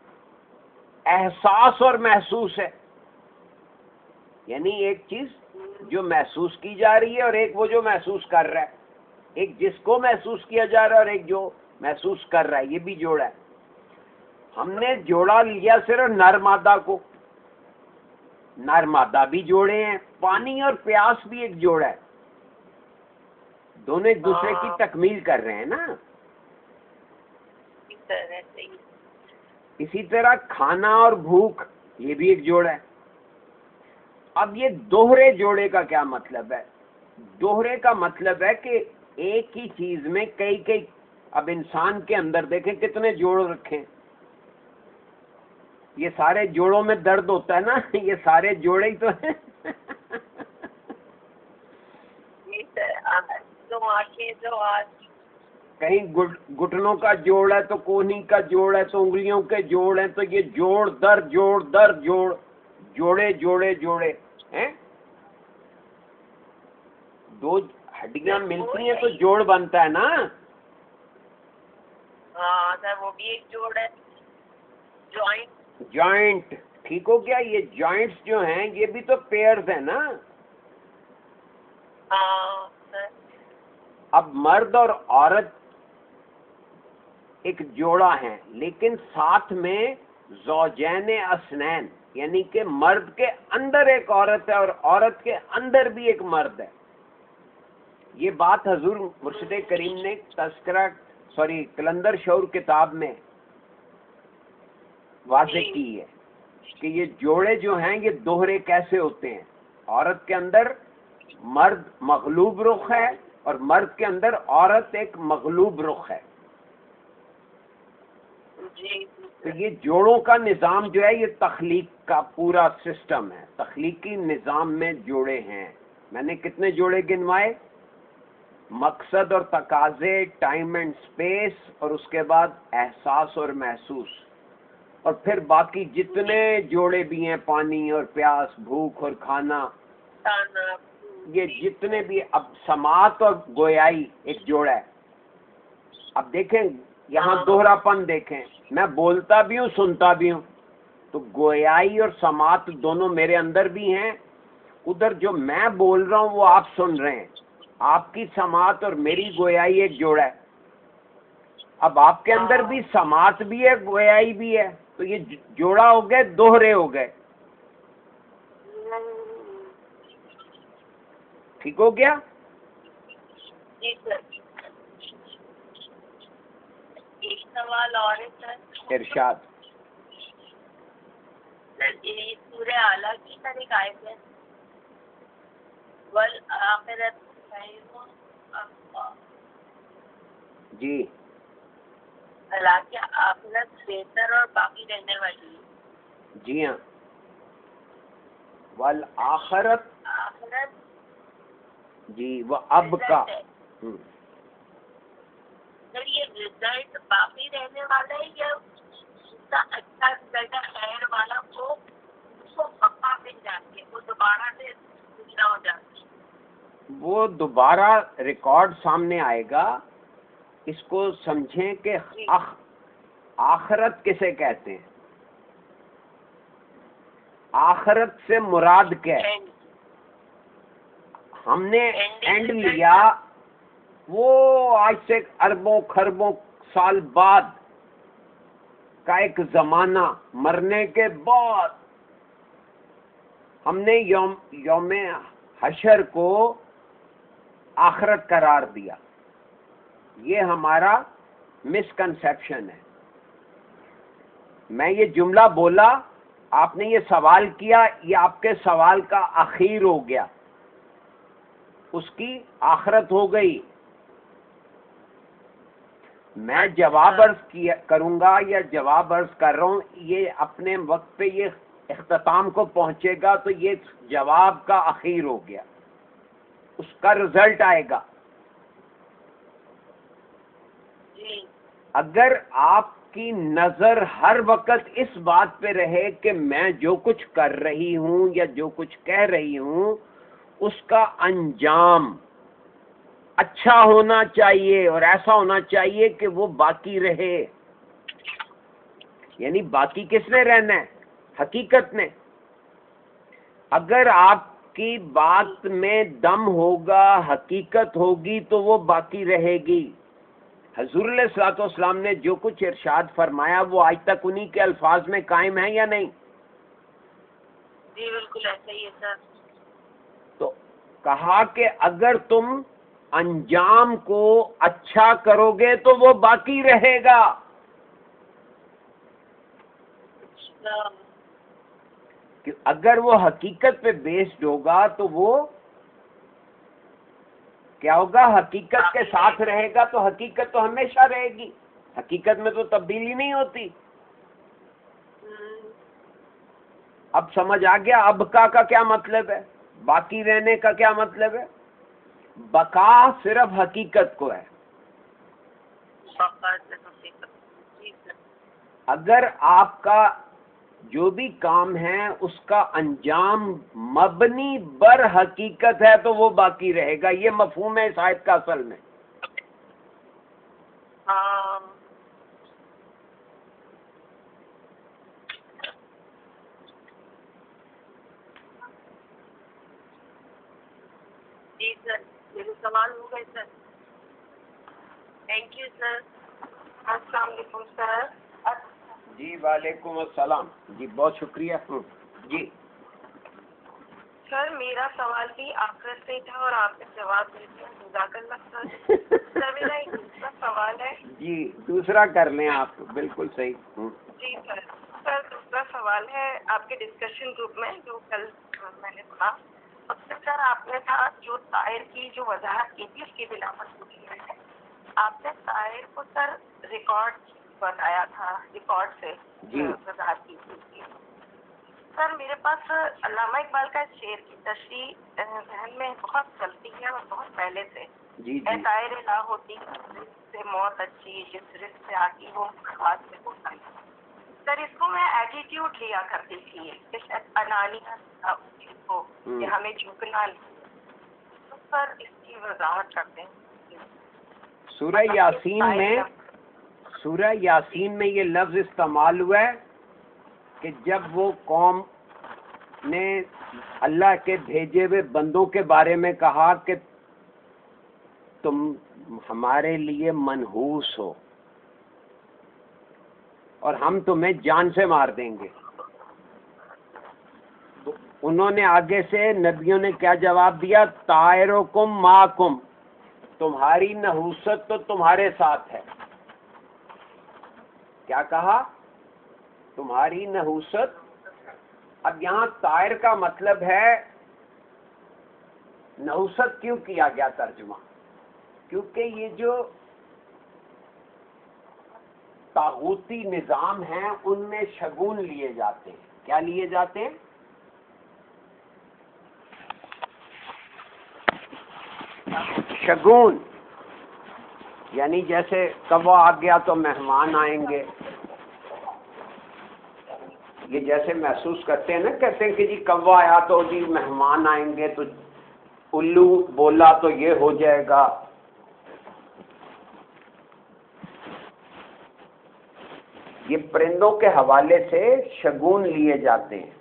A: احساس اور محسوس ہے، یعنی ایک چیز جو محسوس کی جا رہی ہے اور ایک وہ جو محسوس کر رہا ہے، ایک جس کو محسوس کیا جا رہا ہے اور ایک جو محسوس کر رہا ہے، یہ بھی جوڑا ہے. ہم نے جوڑا لیا صرف نر مادہ کو، نر مادہ بھی جوڑے ہیں، پانی اور پیاس بھی ایک جوڑا ہے، دونوں ایک دوسرے کی تکمیل کر رہے ہیں نا. اسی طرح کھانا اور بھوک، یہ بھی ایک جوڑا ہے. اب یہ دوہرے جوڑے کا کیا مطلب ہے؟ دوہرے کا مطلب ہے کہ ایک ہی چیز میں کئی اب انسان کے اندر دیکھیں کتنے جوڑ رکھیں، یہ سارے جوڑوں میں درد ہوتا ہے نا، یہ سارے جوڑے ہی تو ہیں. کہیں گھٹنوں کا جوڑ ہے تو کونی کا جوڑ ہے تو انگلیوں کے جوڑ ہیں، تو یہ جوڑ در جوڑ در جوڑ، جوڑے جوڑے جوڑے ہیں. دو ہڈیاں ملتی ہیں تو جوڑ بنتا ہے نا.
B: ہاں سر، وہ بھی ایک جوڑ ہے.
A: جوائنٹ، ٹھیک ہو گیا. یہ جوائنٹس جو ہیں یہ بھی تو پیئرز ہیں نا.
B: ہاں سر.
A: اب مرد اور عورت ایک جوڑا ہیں، لیکن ساتھ میں زوجین اثنین، یعنی کہ مرد کے اندر ایک عورت ہے اور عورت کے اندر بھی ایک مرد ہے. یہ بات حضور مرشد کریم نے کلندر شعور کتاب میں واضح کی ہے کہ یہ جوڑے جو ہیں یہ دوہرے کیسے ہوتے ہیں. عورت کے اندر مرد مغلوب رخ ہے اور مرد کے اندر عورت ایک مغلوب رخ ہے. تو یہ جوڑوں کا نظام جو ہے یہ تخلیق کا پورا سسٹم ہے. تخلیقی نظام میں جوڑے ہیں. میں نے کتنے جوڑے گنوائے؟ مقصد اور تقاضے، ٹائم اینڈ سپیس، اور اس کے بعد احساس اور محسوس، اور پھر باقی جتنے جوڑے بھی ہیں، پانی اور پیاس، بھوک اور کھانا، یہ جتنے بھی. اب سماعت اور گویائی ایک جوڑا ہے. اب دیکھیں یہاں دوہرا پن دیکھیں، میں بولتا بھی ہوں سنتا بھی ہوں، تو گویائی اور سماعت دونوں میرے اندر بھی ہیں. ادھر جو میں بول رہا ہوں وہ آپ سن رہے ہیں. آپ کی سماعت اور میری گویائی ایک جوڑا ہے. اب آپ کے اندر بھی سماعت بھی ہے، گویائی بھی ہے، تو یہ جوڑا ہو گئے، دوہرے ہو گئے. ٹھیک ہو گیا؟
B: جی سر. ایک سوال اور ہے سر.
A: ارشاد.
B: سر یہ سورہ اعلیٰ کی سر ایک آیت ہے، والآخرۃ خیر وابقیٰ.
A: جی،
B: حالانکہ آخرت بہتر اور باقی رہنے والی ہے.
A: جی ہاں. والآخرت،
B: آخرت
A: جی، وہ اب کا.
B: سر یہ رزلٹ باقی رہنے والا ہے یا اس کا اچھا رزلٹ خیر والا کو اس کو پکا مل جاتی ہے، وہ دوبارہ سے دوسرا ہو جاتی ہے؟
A: وہ دوبارہ ریکارڈ سامنے آئے گا. اس کو سمجھیں کہ آخرت کسے کہتے ہیں. آخرت سے مراد کیا ہے؟ ہم نے اینڈ لیا وہ آج سے اربوں خربوں سال بعد کا ایک زمانہ مرنے کے بعد ہم نے یوم حشر کو آخرت قرار دیا. یہ ہمارا مسکنسیپشن ہے. میں یہ جملہ بولا، آپ نے یہ سوال کیا، یہ آپ کے سوال کا اخیر ہو گیا، اس کی آخرت ہو گئی. میں جواب عرض کروں گا یا جواب عرض کر رہا ہوں، یہ اپنے وقت پہ یہ اختتام کو پہنچے گا تو یہ جواب کا اخیر ہو گیا، اس کا رزلٹ آئے گا. اگر آپ کی نظر ہر وقت اس بات پہ رہے کہ میں جو کچھ کر رہی ہوں یا جو کچھ کہہ رہی ہوں اس کا انجام اچھا ہونا چاہیے اور ایسا ہونا چاہیے کہ وہ باقی رہے، یعنی باقی کس نے رہنا ہے؟ حقیقت نے. اگر آپ کی بات میں دم ہوگا، حقیقت ہوگی تو وہ باقی رہے گی. حضور علیہ الصلوۃ والسلام نے جو کچھ ارشاد فرمایا وہ آج تک انہی کے الفاظ میں قائم ہے یا نہیں؟
B: جی بالکل ایسا ہی ہے سر.
A: تو کہا کہ اگر تم انجام کو اچھا کرو گے تو وہ باقی رہے گا. کہ اگر وہ حقیقت پہ بیسڈ ہوگا تو وہ کیا ہوگا؟ حقیقت کے ساتھ رہے گا. تو حقیقت تو ہمیشہ رہے گی، حقیقت میں تو تبدیلی نہیں ہوتی. اب سمجھ آ گیا ابقا کا کیا مطلب ہے، باقی رہنے کا کیا مطلب ہے؟ بقا صرف حقیقت کو ہے. اگر آپ کا جو بھی کام ہے اس کا انجام مبنی بر حقیقت ہے تو وہ باقی رہے گا. یہ مفہوم ہے اس آیت کا اصل میں.
B: جی سر میرے سوال ہو گئے سر. Thank you sir. السلام علیکم سر.
A: جی وعلیکم السلام. جی بہت شکریہ. جی
B: سر میرا سوال بھی آخرت سے تھا اور آپ نے جواب دے دیا. جزاک اللہ سر. سر میرا ایک دوسرا سوال ہے.
A: جی دوسرا کر لیں آپ. بالکل صحیح.
B: جی سر. سر دوسرا سوال ہے آپ کے ڈسکشن گروپ میں جو کل میں نے سنا اس میں سر آپ نے تھا جو طائر کی جو وضاحت کی تھی اس کی بنا پر پوچھی ہے. آپ نے طائر کو سر ریکارڈ بتایا تھا، ریکارڈ سے وضاحت کی تھی. سر میرے پاس علامہ اقبال کا شعر کی تشریح ذہن میں بہت چلتی ہے اور بہت پہلے سے. اے طائر نہ ہوتی سے موت اچھی، جس رزق سے آتی وہ خاص سے ہوتا ہے. سر اس کو میں ایٹیٹیوڈ لیا کرتی تھی، اس انانیت کو کہ ہمیں جھکنا نہیں. تو سر اس کی وضاحت کرتے ہیں.
A: سورہ یاسین میں یہ لفظ استعمال ہوا ہے کہ جب وہ قوم نے اللہ کے بھیجے ہوئے بندوں کے بارے میں کہا کہ تم ہمارے لیے منحوس ہو اور ہم تمہیں جان سے مار دیں گے. تو انہوں نے آگے سے نبیوں نے کیا جواب دیا؟ طائرکم معکم، تمہاری نحوست تو تمہارے ساتھ ہے. کیا کہا؟ تمہاری نحوست. اب یہاں طائر کا مطلب ہے، نحوست کیوں کیا گیا ترجمہ؟ کیونکہ یہ جو طاغوتی نظام ہیں ان میں شگون لیے جاتے ہیں. کیا لیے جاتے ہیں؟ شگون. یعنی جیسے کوا آ گیا تو مہمان آئیں گے. یہ جیسے محسوس کرتے ہیں نا، کہتے ہیں کہ جی کوا آیا تو جی مہمان آئیں گے، تو الو بولا تو یہ ہو جائے گا. یہ پرندوں کے حوالے سے شگون لیے جاتے ہیں.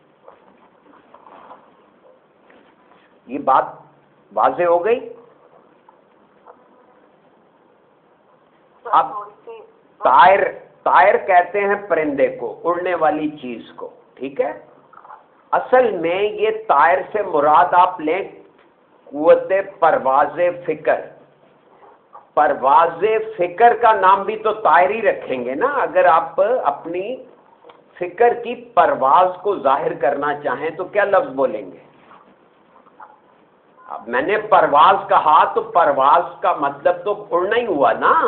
A: یہ بات واضح ہو گئی. اب طائر طائر کہتے ہیں پرندے کو، اڑنے والی چیز کو، ٹھیک ہے؟ اصل میں یہ طائر سے مراد آپ لیں قوت پرواز فکر. پرواز فکر کا نام بھی تو طائر ہی رکھیں گے نا. اگر آپ اپنی فکر کی پرواز کو ظاہر کرنا چاہیں تو کیا لفظ بولیں گے؟ اب میں نے پرواز کہا تو پرواز کا مطلب تو اڑنا ہی ہوا نا.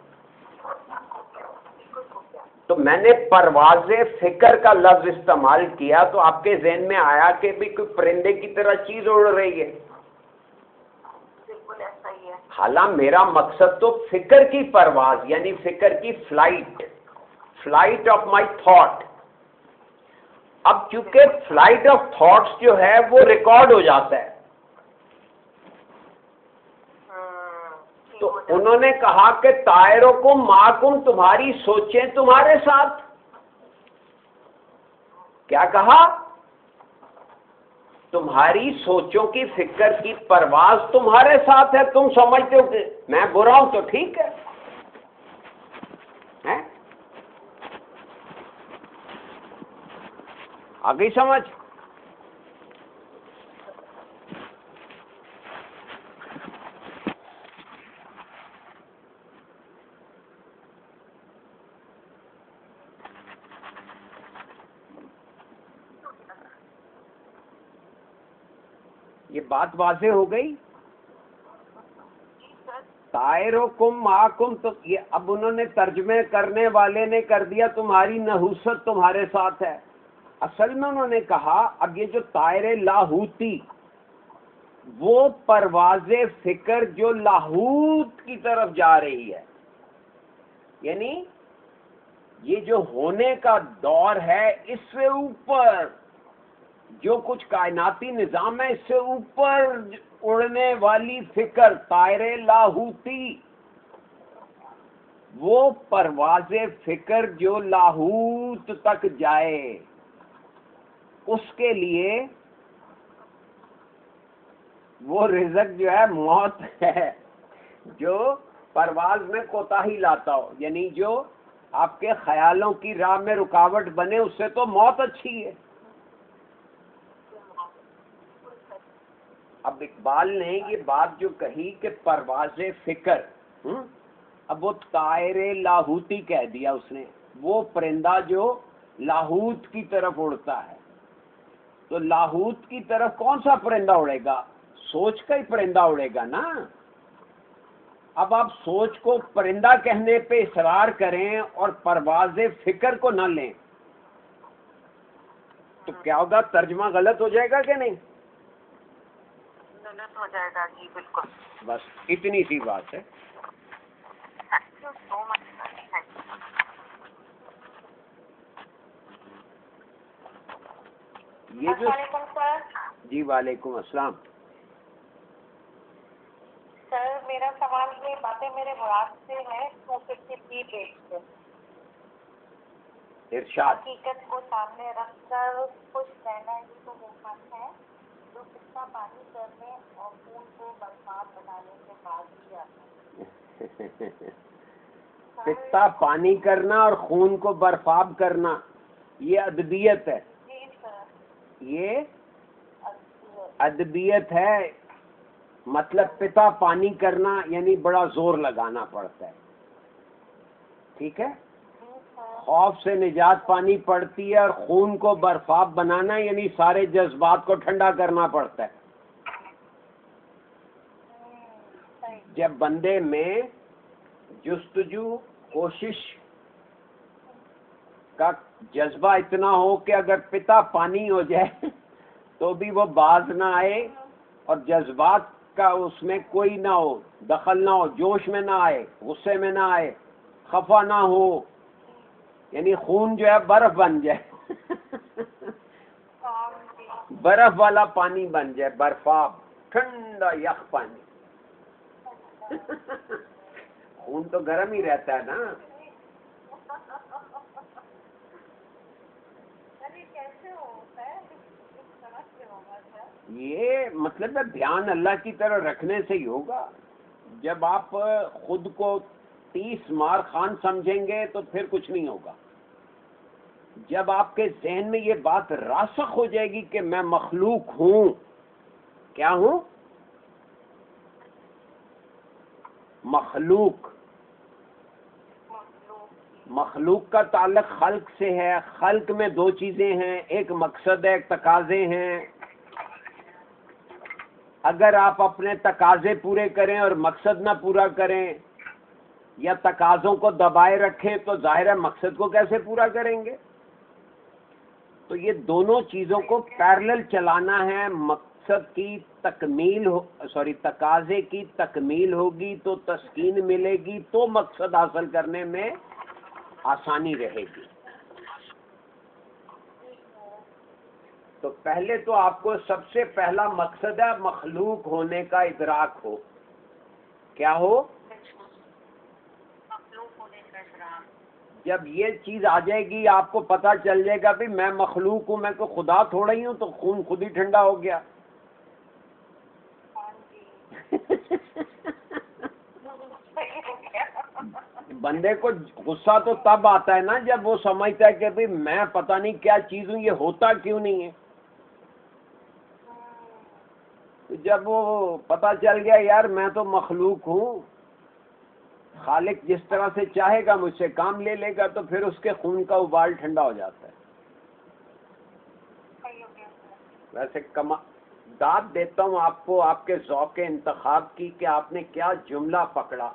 A: تو میں نے پرواز فکر کا لفظ استعمال کیا تو آپ کے ذہن میں آیا کہ بھی کوئی پرندے کی طرح چیز اڑ رہی ہے.
B: بالکل ایسا ہی ہے.
A: حالانکہ میرا مقصد تو فکر کی پرواز یعنی فکر کی فلائٹ آف مائی تھاٹ. اب چونکہ فلائٹ آف تھاٹس جو ہے وہ ریکارڈ ہو جاتا ہے تو انہوں نے کہا کہ طائرکم معکم، تمہاری سوچیں تمہارے ساتھ. کیا کہا؟ تمہاری سوچوں کی فکر کی پرواز تمہارے ساتھ ہے. تم سمجھتے ہو کہ میں برا ہوں تو ٹھیک ہے. آ گئی سمجھ؟ یہ بات واضح ہو گئی؟ طائرکم معکم، تو یہ اب انہوں نے ترجمے کرنے والے نے کر دیا تمہاری نحوست تمہارے ساتھ ہے. اصل میں انہوں نے کہا اب یہ جو طائر لاہوتی وہ پرواز فکر جو لاہوت کی طرف جا رہی ہے، یعنی یہ جو ہونے کا دور ہے اس سے اوپر جو کچھ کائناتی نظام ہے اس سے اوپر اڑنے والی فکر طائر لاہوتی، وہ پرواز فکر جو لاہوت تک جائے اس کے لیے وہ رزق جو ہے موت ہے. جو پرواز میں کوتاہی لاتا ہو، یعنی جو آپ کے خیالوں کی راہ میں رکاوٹ بنے، اس سے تو موت اچھی ہے. اب اقبال نے یہ بات جو کہی کہ پرواز فکر، اب وہ طائر لاہوتی کہہ دیا اس نے، وہ پرندہ جو لاہوت کی طرف اڑتا ہے. تو لاہوت کی طرف کون سا پرندہ اڑے گا؟ سوچ کا ہی پرندہ اڑے گا نا. اب آپ سوچ کو پرندہ کہنے پہ اصرار کریں اور پرواز فکر کو نہ لیں تو کیا ہوگا؟ ترجمہ غلط ہو جائے گا کہ نہیں؟
B: غلط ہو جائے گا جی. بالکل.
A: بس اتنی سی بات ہے.
B: Thank you so much.
A: یہ جو
B: السلام علیکم سر.
A: جی وعلیکم السلام.
B: سر میرا سوال یہ باتیں میرے مراد سے ہے 253 پیج سے.
A: ارشاد.
B: حقیقت کو سامنے رکھ کر خوش رہنا ہی تو وہ فن ہے جو کتنا پانی کرنے اور خون کو برسات بنانے کے بعد ہی آتا ہے.
A: پتا پانی کرنا اور خون کو برفاب کرنا یہ ادبیت ہے.
B: جی سر.
A: یہ ادبیت ہے. مطلب پتا پانی کرنا یعنی بڑا زور لگانا پڑتا ہے. ٹھیک ہے؟ خوف سے نجات پانی پڑتی ہے اور خون کو برفاب بنانا یعنی سارے جذبات کو ٹھنڈا کرنا پڑتا ہے. جب بندے میں جستجو کوشش کا جذبہ اتنا ہو کہ اگر پتا پانی ہو جائے تو بھی وہ باز نہ آئے اور جذبات کا اس میں کوئی نہ ہو، دخل نہ ہو، جوش میں نہ آئے، غصے میں نہ آئے، خفا نہ ہو، یعنی خون جو ہے برف بن جائے برف والا پانی بن جائے، برفاب ٹھنڈا یخ پانی. خون تو گرم ہی رہتا ہے نا. یہ مطلب ہے دھیان اللہ کی طرف رکھنے سے ہی ہوگا. جب آپ خود کو 30 مار خان سمجھیں گے تو پھر کچھ نہیں ہوگا. جب آپ کے ذہن میں یہ بات راسخ ہو جائے گی کہ میں مخلوق ہوں. کیا ہوں؟ مخلوق. مخلوق کا تعلق خلق سے ہے. خلق میں دو چیزیں ہیں، ایک مقصد ہے، ایک تقاضے ہیں. اگر آپ اپنے تقاضے پورے کریں اور مقصد نہ پورا کریں یا تقاضوں کو دبائے رکھیں تو ظاہر ہے مقصد کو کیسے پورا کریں گے؟ تو یہ دونوں چیزوں کو پیرلل چلانا ہے. مقصد کی تکمیل تقاضے کی تکمیل ہوگی تو تسکین ملے گی، تو مقصد حاصل کرنے میں آسانی رہے گی. تو پہلے تو آپ کو سب سے پہلا مقصد ہے مخلوق ہونے کا ادراک ہو. کیا ہو؟ جب یہ چیز آ جائے گی آپ کو پتہ چل جائے گا بھی میں مخلوق ہوں، میں تو خدا تھوڑا ہی ہوں، تو خون خود ہی ٹھنڈا ہو گیا. بندے کو غصہ تو تب آتا ہے نا جب وہ سمجھتا ہے کہ بھئی میں پتہ نہیں کیا چیز ہوں، یہ ہوتا کیوں نہیں ہے. جب وہ پتہ چل گیا یار میں تو مخلوق ہوں، خالق جس طرح سے چاہے گا مجھ سے کام لے لے گا، تو پھر اس کے خون کا ابال ٹھنڈا ہو جاتا ہے. ویسے داد دیتا ہوں آپ کو آپ کے ذوق انتخاب کی کہ آپ نے کیا جملہ پکڑا.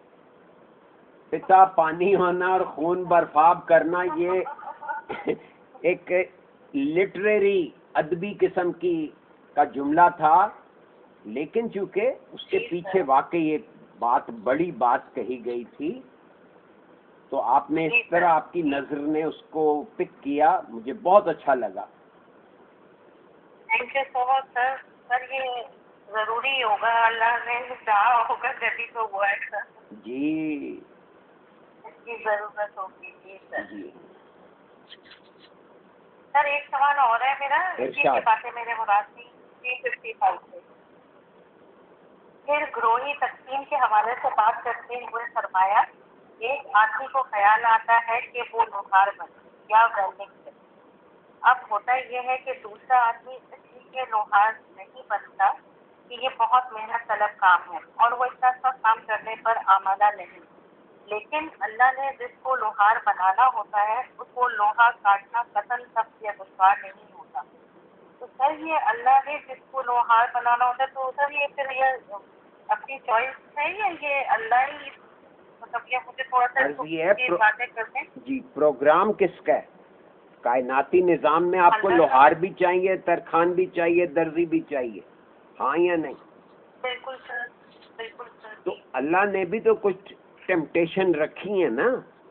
A: پتا پانی ہونا اور خون برفاب کرنا، یہ ایک لٹریری ادبی قسم کی کا جملہ تھا، لیکن چونکہ اس کے پیچھے واقعی یہ بات بڑی بات کہی گئی تھی تو آپ نے اس طرح آپ کی نظر نے اس کو پک کیا، مجھے بہت اچھا لگا.
B: تھینک یو سو مچ سر. سر یہ ضروری ہوگا، اللہ نے چاہا ہوگا جبھی تو ہوا ہے سر.
A: جی
B: اس کی ضرورت ہوگی. جی سر.
A: جی
B: سر ایک سوال اور ہے میرا، اسی کی باتیں میرے مراد تھی 355 سے. پھر گروہی تقسیم کے حوالے سے بات کرتے ہوئے فرمایا ایک آدمی کو خیال آتا ہے کہ وہ لوہار بنے یا ویلڈنگ کرے. اب ہوتا یہ ہے کہ دوسرا آدمی اس لیے لوہار نہیں بنتا کہ یہ بہت محنت طلب کام ہے اور وہ اتنا سب کام کرنے پر آمادہ نہیں. لیکن اللہ نے جس کو لوہار بنانا ہوتا ہے اس کو لوہا کاٹنا قطعاً سخت یا دشوار نہیں ہوتا. تو سر یہ اللہ نے جس کو لوہار بنانا ہوتا ہے تو سر یہ پھر یہ اپنی چوائس ہے یا یہ اللہ ہی مطلب یہ مجھے تھوڑا سا باتیں کرتے ہیں.
A: جی پروگرام کس کا ہے؟ کائناتی نظام میں آپ کو لوہار بھی چاہیے، ترخان بھی چاہیے، درزی بھی چاہیے، ہاں یا نہیں؟
B: بالکل سر، بالکل سر.
A: تو اللہ نے بھی تو کچھ ٹیمپٹیشن رکھی ہیں نا.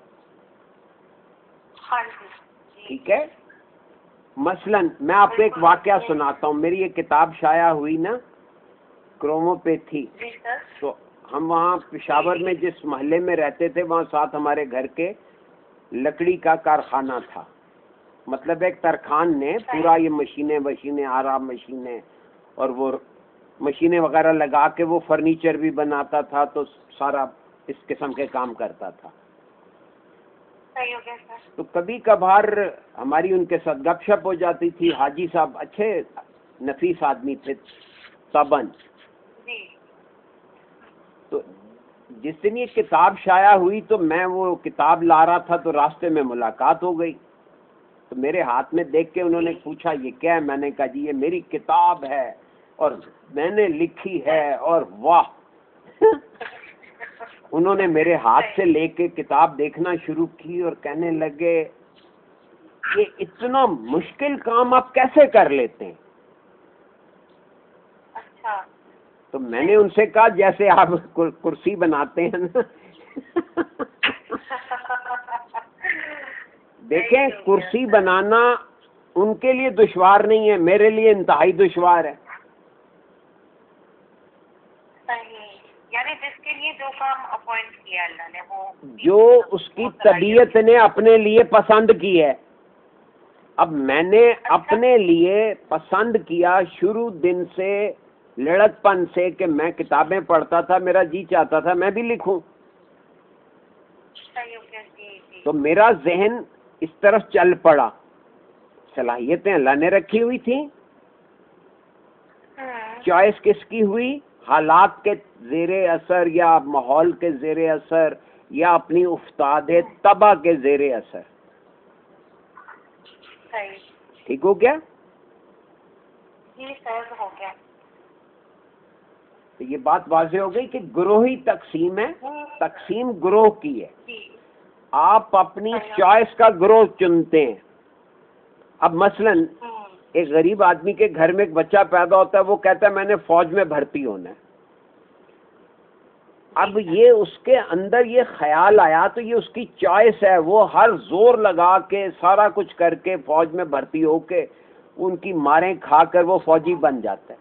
B: ہاں جی.
A: ٹھیک ہے. مثلا میں آپ کو ایک واقعہ سناتا ہوں. میری یہ کتاب شائع ہوئی نا کروموپیتھی، تو ہم وہاں پشاور میں جس محلے میں رہتے تھے وہاں ساتھ ہمارے گھر کے لکڑی کا کارخانہ تھا. مطلب ایک ترخان نے پورا یہ مشینیں آرام مشینیں اور وہ مشینیں وغیرہ لگا کے وہ فرنیچر بھی بناتا تھا، تو سارا اس قسم کے کام کرتا تھا. تو کبھی کبھار ہماری ان کے ساتھ گپ شپ ہو جاتی تھی. حاجی صاحب اچھے نفیس آدمی تھے تابن. تو جس دن یہ کتاب شائع ہوئی تو میں وہ کتاب لا رہا تھا تو راستے میں ملاقات ہو گئی. تو میرے ہاتھ میں دیکھ کے انہوں نے پوچھا یہ کیا ہے؟ میں نے کہا جی یہ میری کتاب ہے اور میں نے لکھی ہے. اور واہ انہوں نے میرے ہاتھ سے لے کے کتاب دیکھنا شروع کی اور کہنے لگے یہ اتنا مشکل کام آپ کیسے کر لیتے ہیں؟
B: اچھا.
A: تو میں نے ان سے کہا جیسے آپ کرسی بناتے ہیں نا دیکھیں کرسی بنانا ان کے لیے دشوار نہیں ہے، میرے لیے انتہائی دشوار ہے.
B: یعنی جس کے لیے جو کام اپوائنٹ کیا اللہ نے وہ
A: جو اس کی طبیعت نے اپنے لیے پسند کی ہے. اب میں نے اپنے لیے پسند کیا شروع دن سے لڑک پن سے کہ میں کتابیں پڑھتا تھا، میرا جی چاہتا تھا میں بھی لکھوں.
C: صحیح ہو گیا جی جی.
A: تو میرا ذہن اس طرف چل پڑا. صلاحیتیں اللہ نے رکھی ہوئی تھیں, چوائس کس کی ہوئی؟ حالات کے زیر اثر یا ماحول کے زیر اثر یا اپنی افتاد طبع کے زیر اثر.
C: صحیح.
A: ٹھیک ہو گیا؟
C: جی سر ہو گیا.
A: تو یہ بات واضح ہو گئی کہ گروہی تقسیم ہے, تقسیم گروہ کی ہے.
C: جی.
A: آپ اپنی چوائس کا گروہ چنتے ہیں. اب مثلاً ایک غریب آدمی کے گھر میں ایک بچہ پیدا ہوتا ہے, وہ کہتا ہے میں نے فوج میں بھرتی ہونا ہے. اب یہ اس کے اندر یہ خیال آیا تو یہ اس کی چوائس ہے, وہ ہر زور لگا کے سارا کچھ کر کے فوج میں بھرتی ہو کے ان کی ماریں کھا کر وہ فوجی بن جاتا ہے.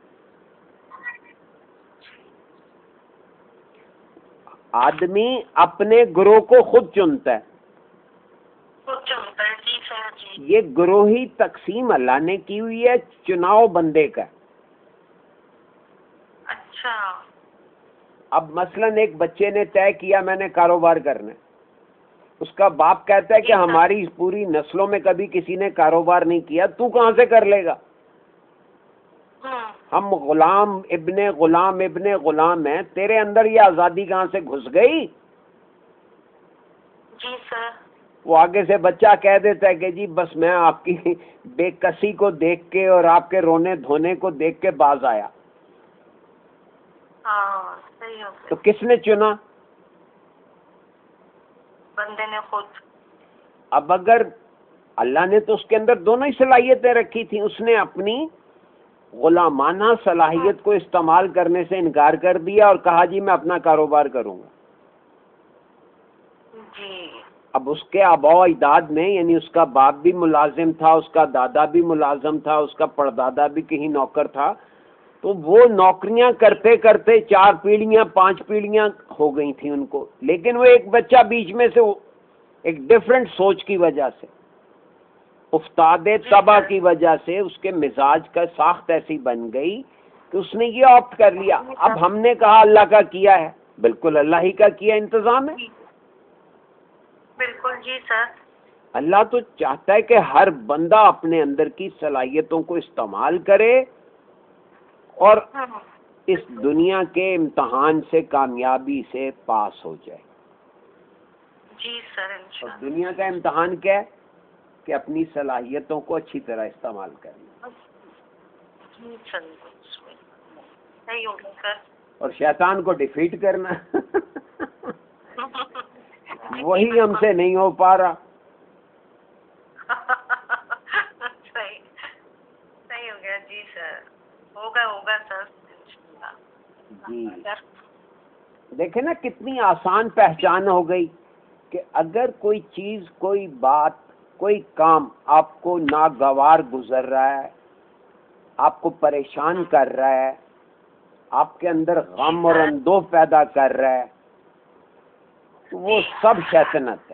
A: آدمی اپنے گروہ کو خود چنتا ہے. یہ گروہی تقسیم اللہ نے کی ہوئی ہے, چناؤ بندے کا.
C: اچھا.
A: اب مثلاً ایک بچے نے طے کیا میں نے کاروبار کرنا ہے, اس کا باپ کہتا ہے کہ ہماری پوری نسلوں میں کبھی کسی نے کاروبار نہیں کیا, تو کہاں سے کر لے گا؟ ہم غلام ابن غلام ہیں, تیرے اندر یہ آزادی کہاں سے گھس گئی؟
C: جی سر.
A: وہ آگے سے بچہ کہہ دیتا ہے کہ جی بس میں آپ کی بے کسی کو دیکھ کے اور آپ کے رونے دھونے کو دیکھ کے باز آیا.
C: ہاں صحیح ہو گیا.
A: تو کس نے چنا؟
C: بندے نے خود.
A: اب اگر اللہ نے تو اس کے اندر دونوں ہی صلاحیتیں رکھی تھیں, اس نے اپنی غلامانہ صلاحیت کو استعمال کرنے سے انکار کر دیا اور کہا جی میں اپنا کاروبار کروں گا.
C: جی.
A: اب اس کے آباء و اجداد میں یعنی اس کا باپ بھی ملازم تھا, اس کا دادا بھی ملازم تھا, اس کا پردادا بھی کہیں نوکر تھا, تو وہ نوکریاں کرتے کرتے 4 پیڑھیاں 5 پیڑھیاں ہو گئی تھیں ان کو. لیکن وہ ایک بچہ بیچ میں سے ایک ڈفرینٹ سوچ کی وجہ سے, افتاد طبع کی وجہ سے اس کے مزاج کا ساخت ایسی بن گئی کہ اس نے یہ آپٹ کر لیا. اب ہم نے کہا اللہ کا کیا ہے, بالکل اللہ ہی کا کیا انتظام ہے.
C: بالکل جی سر.
A: اللہ تو چاہتا ہے کہ ہر بندہ اپنے اندر کی صلاحیتوں کو استعمال کرے اور اس دنیا کے امتحان سے کامیابی سے پاس ہو جائے.
C: جی سر.
A: اور دنیا کا امتحان کیا ہے کہ اپنی صلاحیتوں کو اچھی طرح استعمال کرنا.
C: جی سر. صحیح ہو گیا سر.
A: اور شیطان کو ڈیفیٹ کرنا وہی ہم سے نہیں ہو پا رہا.
C: صحیح ہو گیا جی سر. ہوگا سر.
A: جی دیکھیں نا کتنی آسان پہچان ہو گئی کہ اگر کوئی چیز, کوئی بات, کوئی کام آپ کو ناگوار گزر رہا ہے, آپ کو پریشان کر رہا ہے, آپ کے اندر غم اور اندوہ پیدا کر رہا ہے, تو وہ سب شیطنت ہے.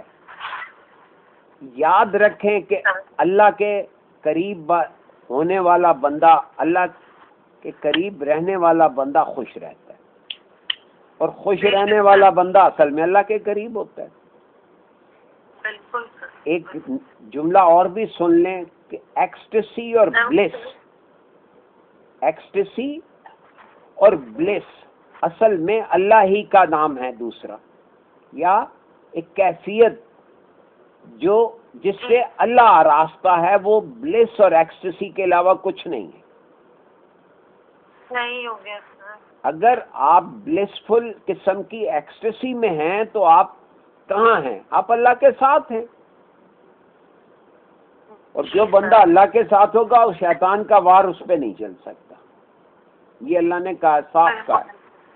A: یاد رکھیں کہ اللہ کے قریب ہونے والا بندہ, اللہ کے قریب رہنے والا بندہ خوش رہتا ہے, اور خوش رہنے والا بندہ اصل میں اللہ کے قریب ہوتا ہے.
C: بالکل.
A: ایک جملہ اور بھی سن لیں کہ ایکسٹسی اور بلیس, ایکسٹسی اور بلیس اصل میں اللہ ہی کا نام ہے دوسرا, یا ایک کیفیت جو جس سے اللہ آراستہ ہے, وہ بلیس اور ایکسٹسی کے علاوہ کچھ نہیں ہے.
C: نہیں ہو گیا سر.
A: اگر آپ بلیسفل قسم کی ایکسٹسی میں ہیں تو آپ کہاں ہیں؟ آپ اللہ کے ساتھ ہیں. اور جو بندہ اللہ کے ساتھ ہوگا اس شیطان کا وار اس پہ نہیں چل سکتا. یہ اللہ نے کہا, صاف کہا.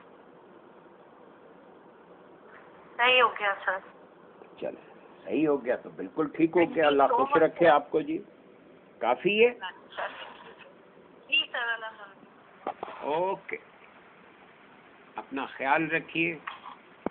C: صحیح ہو گیا سر.
A: چلے صحیح ہو گیا تو بالکل ٹھیک ہو گیا. اللہ خوش رکھے آپ کو. جی کافی ہے.
C: جی سر.
A: اوکے, اپنا خیال رکھیے.